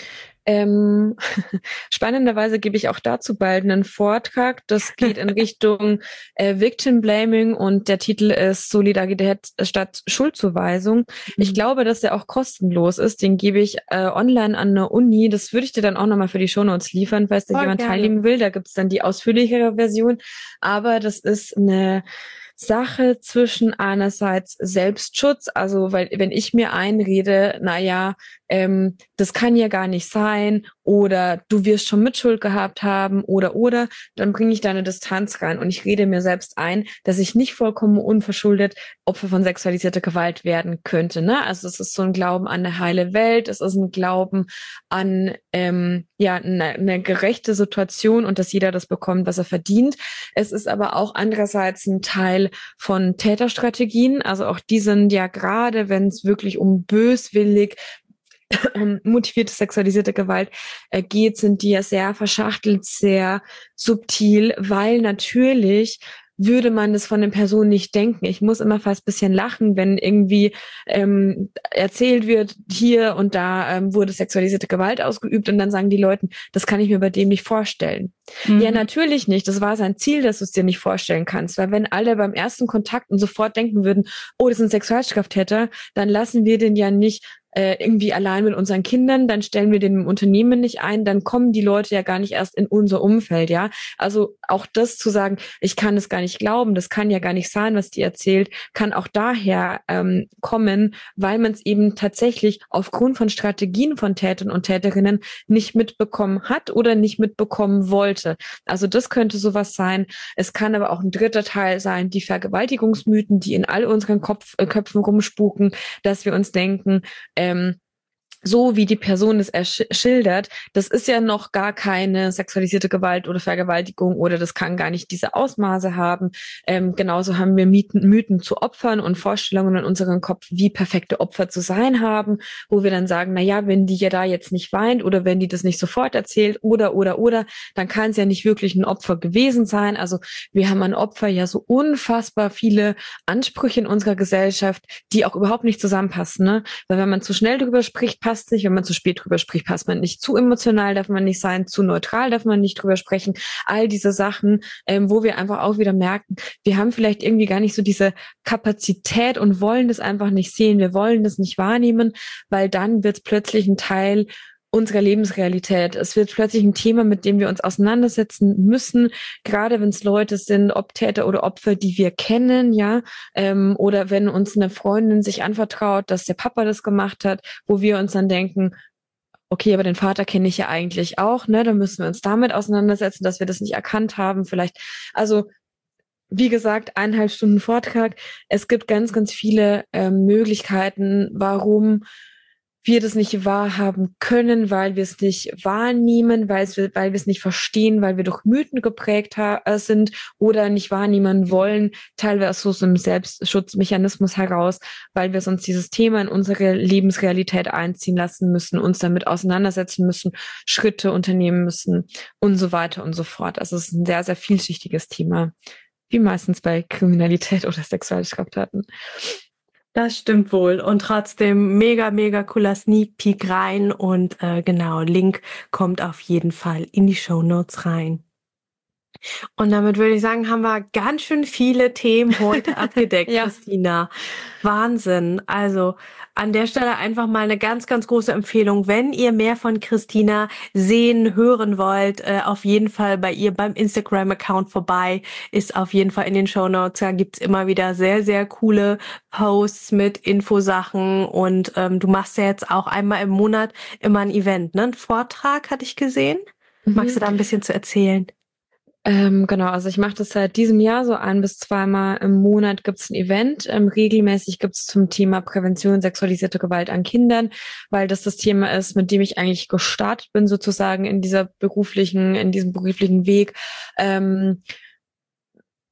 Ähm, spannenderweise gebe ich auch dazu bald einen Vortrag. Das geht in Richtung äh, Victim Blaming und der Titel ist Solidarität statt Schuldzuweisung. Ich Mhm. glaube, dass der auch kostenlos ist. Den gebe ich äh, online an der Uni. Das würde ich dir dann auch nochmal für die Shownotes liefern, falls da Voll jemand gerne. teilnehmen will. Da gibt's dann die ausführlichere Version. Aber das ist eine Sache zwischen einerseits Selbstschutz, also weil wenn ich mir einrede, na ja, ähm, das kann ja gar nicht sein oder du wirst schon Mitschuld gehabt haben oder oder, dann bringe ich da eine Distanz rein und ich rede mir selbst ein, dass ich nicht vollkommen unverschuldet Opfer von sexualisierter Gewalt werden könnte. Ne? Also es ist so ein Glauben an eine heile Welt, es ist ein Glauben an ähm, ja eine, eine gerechte Situation und dass jeder das bekommt, was er verdient. Es ist aber auch andererseits ein Teil von Täterstrategien. Also auch die sind ja gerade, wenn es wirklich um böswillig motivierte sexualisierte Gewalt äh, geht, sind die ja sehr verschachtelt, sehr subtil, weil natürlich würde man das von den Personen nicht denken. Ich muss immer fast ein bisschen lachen, wenn irgendwie ähm, erzählt wird, hier und da ähm, wurde sexualisierte Gewalt ausgeübt und dann sagen die Leute, das kann ich mir bei dem nicht vorstellen. Ja, Mhm. natürlich nicht. Das war sein Ziel, dass du es dir nicht vorstellen kannst. Weil wenn alle beim ersten Kontakt und sofort denken würden, oh, das sind Sexualstraftäter, dann lassen wir den ja nicht äh, irgendwie allein mit unseren Kindern, dann stellen wir den im Unternehmen nicht ein, dann kommen die Leute ja gar nicht erst in unser Umfeld, ja. Also auch das zu sagen, ich kann es gar nicht glauben, das kann ja gar nicht sein, was die erzählt, kann auch daher ähm, kommen, weil man es eben tatsächlich aufgrund von Strategien von Tätern und Täterinnen nicht mitbekommen hat oder nicht mitbekommen wollte. Also das könnte sowas sein. Es kann aber auch ein dritter Teil sein, die Vergewaltigungsmythen, die in all unseren Kopf, äh, Köpfen rumspuken, dass wir uns denken, ähm, so wie die Person es schildert, das ist ja noch gar keine sexualisierte Gewalt oder Vergewaltigung oder das kann gar nicht diese Ausmaße haben. Ähm, genauso haben wir Mythen, Mythen zu Opfern und Vorstellungen in unserem Kopf, wie perfekte Opfer zu sein haben, wo wir dann sagen, na ja, wenn die ja da jetzt nicht weint oder wenn die das nicht sofort erzählt oder, oder, oder, dann kann es ja nicht wirklich ein Opfer gewesen sein. Also wir haben an Opfer ja so unfassbar viele Ansprüche in unserer Gesellschaft, die auch überhaupt nicht zusammenpassen, ne? Weil wenn man zu schnell drüber spricht, passt nicht. Wenn man zu spät drüber spricht, passt man nicht. Zu emotional darf man nicht sein, zu neutral darf man nicht drüber sprechen. All diese Sachen, ähm, wo wir einfach auch wieder merken, wir haben vielleicht irgendwie gar nicht so diese Kapazität und wollen das einfach nicht sehen. Wir wollen das nicht wahrnehmen, weil dann wird es plötzlich ein Teil unserer Lebensrealität. Es wird plötzlich ein Thema, mit dem wir uns auseinandersetzen müssen, gerade wenn es Leute sind, ob Täter oder Opfer, die wir kennen, ja, ähm, oder wenn uns eine Freundin sich anvertraut, dass der Papa das gemacht hat, wo wir uns dann denken, okay, aber den Vater kenne ich ja eigentlich auch, ne, dann müssen wir uns damit auseinandersetzen, dass wir das nicht erkannt haben, vielleicht, also wie gesagt, eineinhalb Stunden Vortrag. Es gibt ganz, ganz viele ähm, Möglichkeiten, warum wir das nicht wahrhaben können, weil wir es nicht wahrnehmen, weil, es, weil wir es nicht verstehen, weil wir durch Mythen geprägt äh, sind oder nicht wahrnehmen wollen, teilweise aus so einem Selbstschutzmechanismus heraus, weil wir sonst dieses Thema in unsere Lebensrealität einziehen lassen müssen, uns damit auseinandersetzen müssen, Schritte unternehmen müssen und so weiter und so fort. Also es ist ein sehr, sehr vielschichtiges Thema, wie meistens bei Kriminalität oder Sexualstraftaten. Das stimmt wohl. Und trotzdem mega, mega cooler Sneak Peek rein. Und äh, genau, Link kommt auf jeden Fall in die Shownotes rein. Und damit würde ich sagen, haben wir ganz schön viele Themen heute abgedeckt, Ja. Christina. Wahnsinn. Also an der Stelle einfach mal eine ganz, ganz große Empfehlung. Wenn ihr mehr von Christina sehen, hören wollt, äh, auf jeden Fall bei ihr beim Instagram-Account vorbei. Ist auf jeden Fall in den Shownotes. Da gibt's immer wieder sehr, sehr coole Posts mit Infosachen. Und ähm, du machst ja jetzt auch einmal im Monat immer ein Event, ne? Ein Vortrag hatte ich gesehen. Mhm. Magst du da ein bisschen zu erzählen? Ähm, genau, also ich mache das seit diesem Jahr so ein bis zweimal im Monat gibt's ein Event. Ähm, regelmäßig gibt's zum Thema Prävention sexualisierte Gewalt an Kindern, weil das das Thema ist, mit dem ich eigentlich gestartet bin, sozusagen in dieser beruflichen, in diesem beruflichen Weg. Ähm,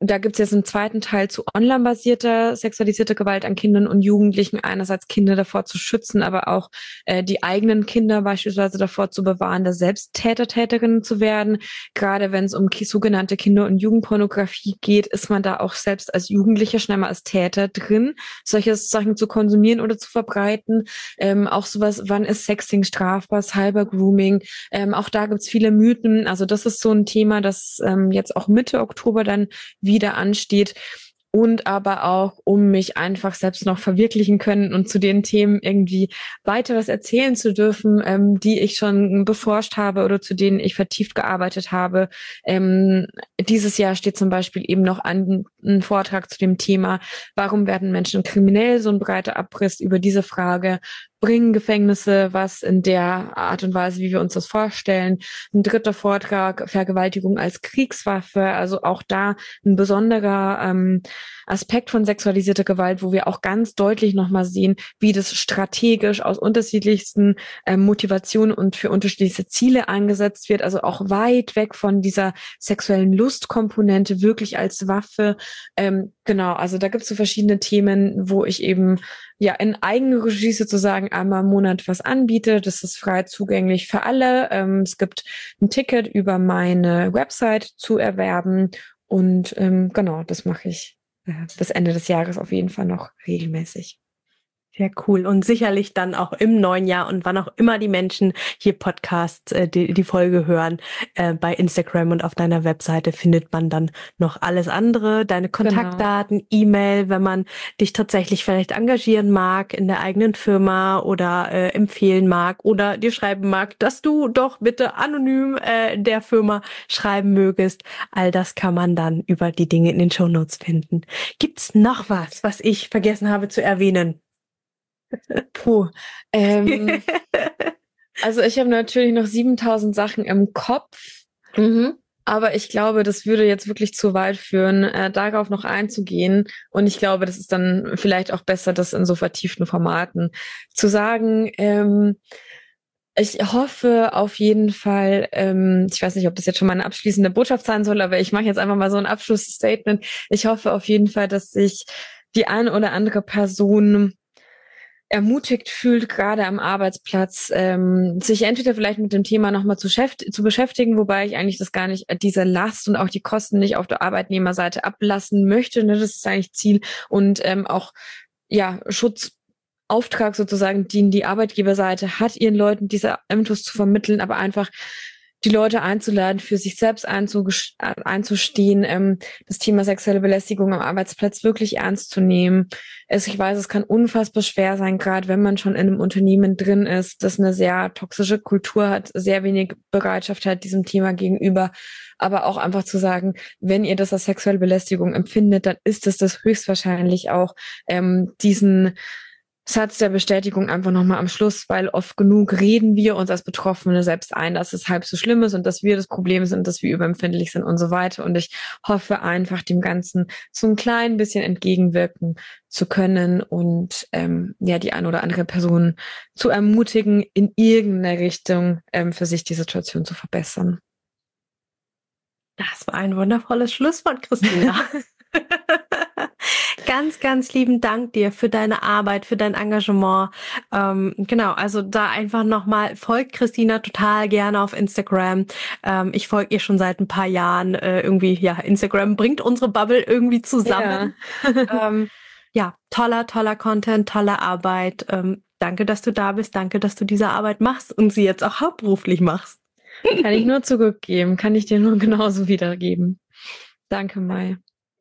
da gibt's jetzt einen zweiten Teil zu online-basierter sexualisierter Gewalt an Kindern und Jugendlichen. Einerseits Kinder davor zu schützen, aber auch äh, die eigenen Kinder beispielsweise davor zu bewahren, da selbst Täter, Täterinnen zu werden. Gerade wenn es um ki- sogenannte Kinder- und Jugendpornografie geht, ist man da auch selbst als Jugendlicher schnell mal als Täter drin, solche Sachen zu konsumieren oder zu verbreiten. Ähm, auch sowas, wann ist Sexting strafbar, Cybergrooming. Ähm, auch da gibt's viele Mythen. Also das ist so ein Thema, das ähm, jetzt auch Mitte Oktober dann wieder ansteht. Und aber auch, um mich einfach selbst noch verwirklichen können und zu den Themen irgendwie weiter was erzählen zu dürfen, ähm, die ich schon beforscht habe oder zu denen ich vertieft gearbeitet habe. Ähm, dieses Jahr steht zum Beispiel eben noch an ein Vortrag zu dem Thema, warum werden Menschen kriminell, so ein breiter Abriss über diese Frage. Bringen Gefängnisse was in der Art und Weise, wie wir uns das vorstellen? Ein dritter Vortrag, Vergewaltigung als Kriegswaffe, also auch da ein besonderer ähm, Aspekt von sexualisierter Gewalt, wo wir auch ganz deutlich nochmal sehen, wie das strategisch aus unterschiedlichsten ähm, Motivationen und für unterschiedliche Ziele eingesetzt wird, also auch weit weg von dieser sexuellen Lustkomponente, wirklich als Waffe. Ähm, genau, also da gibt es so verschiedene Themen, wo ich eben ja in eigener Regie sozusagen einmal im Monat was anbiete. Das ist frei zugänglich für alle. Ähm, es gibt ein Ticket über meine Website zu erwerben und ähm, genau, das mache ich äh, bis Ende des Jahres auf jeden Fall noch regelmäßig. Sehr cool und sicherlich dann auch im neuen Jahr und wann auch immer die Menschen hier Podcasts, äh, die, die Folge hören, äh, bei Instagram und auf deiner Webseite findet man dann noch alles andere, deine Kontaktdaten, genau. E-Mail, wenn man dich tatsächlich vielleicht engagieren mag in der eigenen Firma oder äh, empfehlen mag oder dir schreiben mag, dass du doch bitte anonym äh, der Firma schreiben mögest. All das kann man dann über die Dinge in den Shownotes finden. Gibt's noch was, was ich vergessen habe zu erwähnen? Puh. Ähm, also ich habe natürlich noch siebentausend Sachen im Kopf, mhm. aber ich glaube, das würde jetzt wirklich zu weit führen, äh, darauf noch einzugehen. Und ich glaube, das ist dann vielleicht auch besser, das in so vertieften Formaten zu sagen. Ähm, ich hoffe auf jeden Fall, ähm, ich weiß nicht, ob das jetzt schon mal eine abschließende Botschaft sein soll, aber ich mache jetzt einfach mal so ein Abschlussstatement. Ich hoffe auf jeden Fall, dass sich die eine oder andere Person ermutigt fühlt, gerade am Arbeitsplatz, ähm, sich entweder vielleicht mit dem Thema nochmal zu, zu beschäftigen, wobei ich eigentlich das gar nicht, diese Last und auch die Kosten nicht auf der Arbeitnehmerseite ablassen möchte. Ne? Das ist eigentlich Ziel und ähm, auch ja Schutzauftrag sozusagen, den die Arbeitgeberseite hat, ihren Leuten diese Infos zu vermitteln, aber einfach die Leute einzuladen, für sich selbst einzustehen, ähm, das Thema sexuelle Belästigung am Arbeitsplatz wirklich ernst zu nehmen. Es, ich weiß, es kann unfassbar schwer sein, gerade wenn man schon in einem Unternehmen drin ist, das eine sehr toxische Kultur hat, sehr wenig Bereitschaft hat diesem Thema gegenüber, aber auch einfach zu sagen, wenn ihr das als sexuelle Belästigung empfindet, dann ist es das höchstwahrscheinlich auch, ähm, diesen Satz der Bestätigung einfach nochmal am Schluss, weil oft genug reden wir uns als Betroffene selbst ein, dass es halb so schlimm ist und dass wir das Problem sind, dass wir überempfindlich sind und so weiter. Und ich hoffe einfach, dem Ganzen so ein klein bisschen entgegenwirken zu können und ähm, ja die eine oder andere Person zu ermutigen, in irgendeiner Richtung ähm, für sich die Situation zu verbessern. Das war ein wundervolles Schlusswort, Christina. Ganz, ganz lieben Dank dir für deine Arbeit, für dein Engagement. Ähm, genau, also da einfach nochmal, folgt Christina total gerne auf Instagram. Ähm, ich folge ihr schon seit ein paar Jahren. Äh, irgendwie, ja, Instagram bringt unsere Bubble irgendwie zusammen. Ja, ähm, ja toller, toller Content, tolle Arbeit. Ähm, danke, dass du da bist. Danke, dass du diese Arbeit machst und sie jetzt auch hauptberuflich machst. Kann ich nur zurückgeben, kann ich dir nur genauso wiedergeben. Danke, Mai.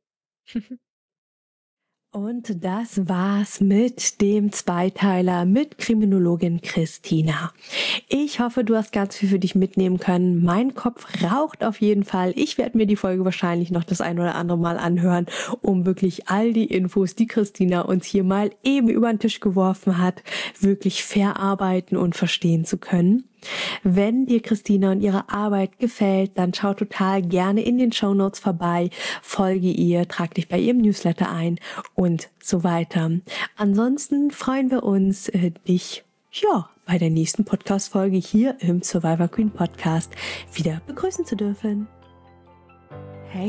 Und das war's mit dem Zweiteiler mit Kriminologin Christina. Ich hoffe, du hast ganz viel für dich mitnehmen können. Mein Kopf raucht auf jeden Fall. Ich werde mir die Folge wahrscheinlich noch das ein oder andere Mal anhören, um wirklich all die Infos, die Christina uns hier mal eben über den Tisch geworfen hat, wirklich verarbeiten und verstehen zu können. Wenn dir Christina und ihre Arbeit gefällt, dann schau total gerne in den Shownotes vorbei, folge ihr, trag dich bei ihrem Newsletter ein und so weiter. Ansonsten freuen wir uns, äh, dich ja bei der nächsten Podcast-Folge hier im Survivor Queen Podcast wieder begrüßen zu dürfen. Hey,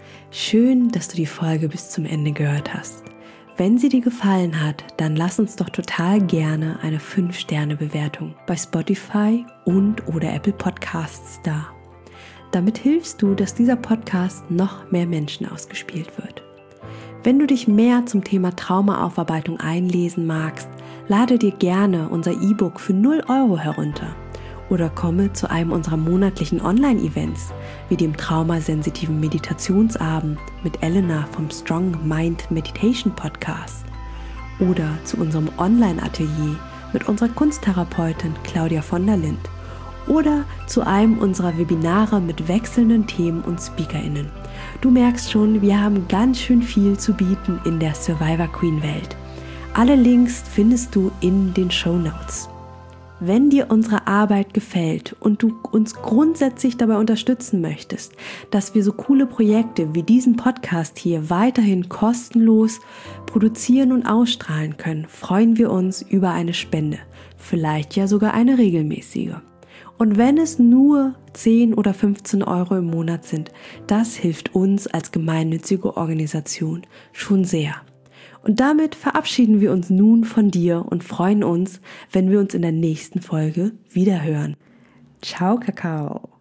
Schön, dass du die Folge bis zum Ende gehört hast. Wenn sie dir gefallen hat, dann lass uns doch total gerne eine fünf Sterne Bewertung bei Spotify und oder Apple Podcasts da. Damit hilfst du, dass dieser Podcast noch mehr Menschen ausgespielt wird. Wenn du dich mehr zum Thema Traumaaufarbeitung einlesen magst, lade dir gerne unser E-Book für null Euro herunter oder komme zu einem unserer monatlichen Online-Events wie dem traumasensitiven Meditationsabend mit Elena vom Strong Mind Meditation Podcast oder zu unserem Online-Atelier mit unserer Kunsttherapeutin Claudia von der Lind oder zu einem unserer Webinare mit wechselnden Themen und SpeakerInnen. Du merkst schon, wir haben ganz schön viel zu bieten in der Survivor Queen Welt. Alle Links findest du in den Shownotes. Wenn dir unsere Arbeit gefällt und du uns grundsätzlich dabei unterstützen möchtest, dass wir so coole Projekte wie diesen Podcast hier weiterhin kostenlos produzieren und ausstrahlen können, freuen wir uns über eine Spende, vielleicht ja sogar eine regelmäßige. Und wenn es nur zehn oder fünfzehn Euro im Monat sind, das hilft uns als gemeinnützige Organisation schon sehr. Und damit verabschieden wir uns nun von dir und freuen uns, wenn wir uns in der nächsten Folge wiederhören. Ciao, Kakao!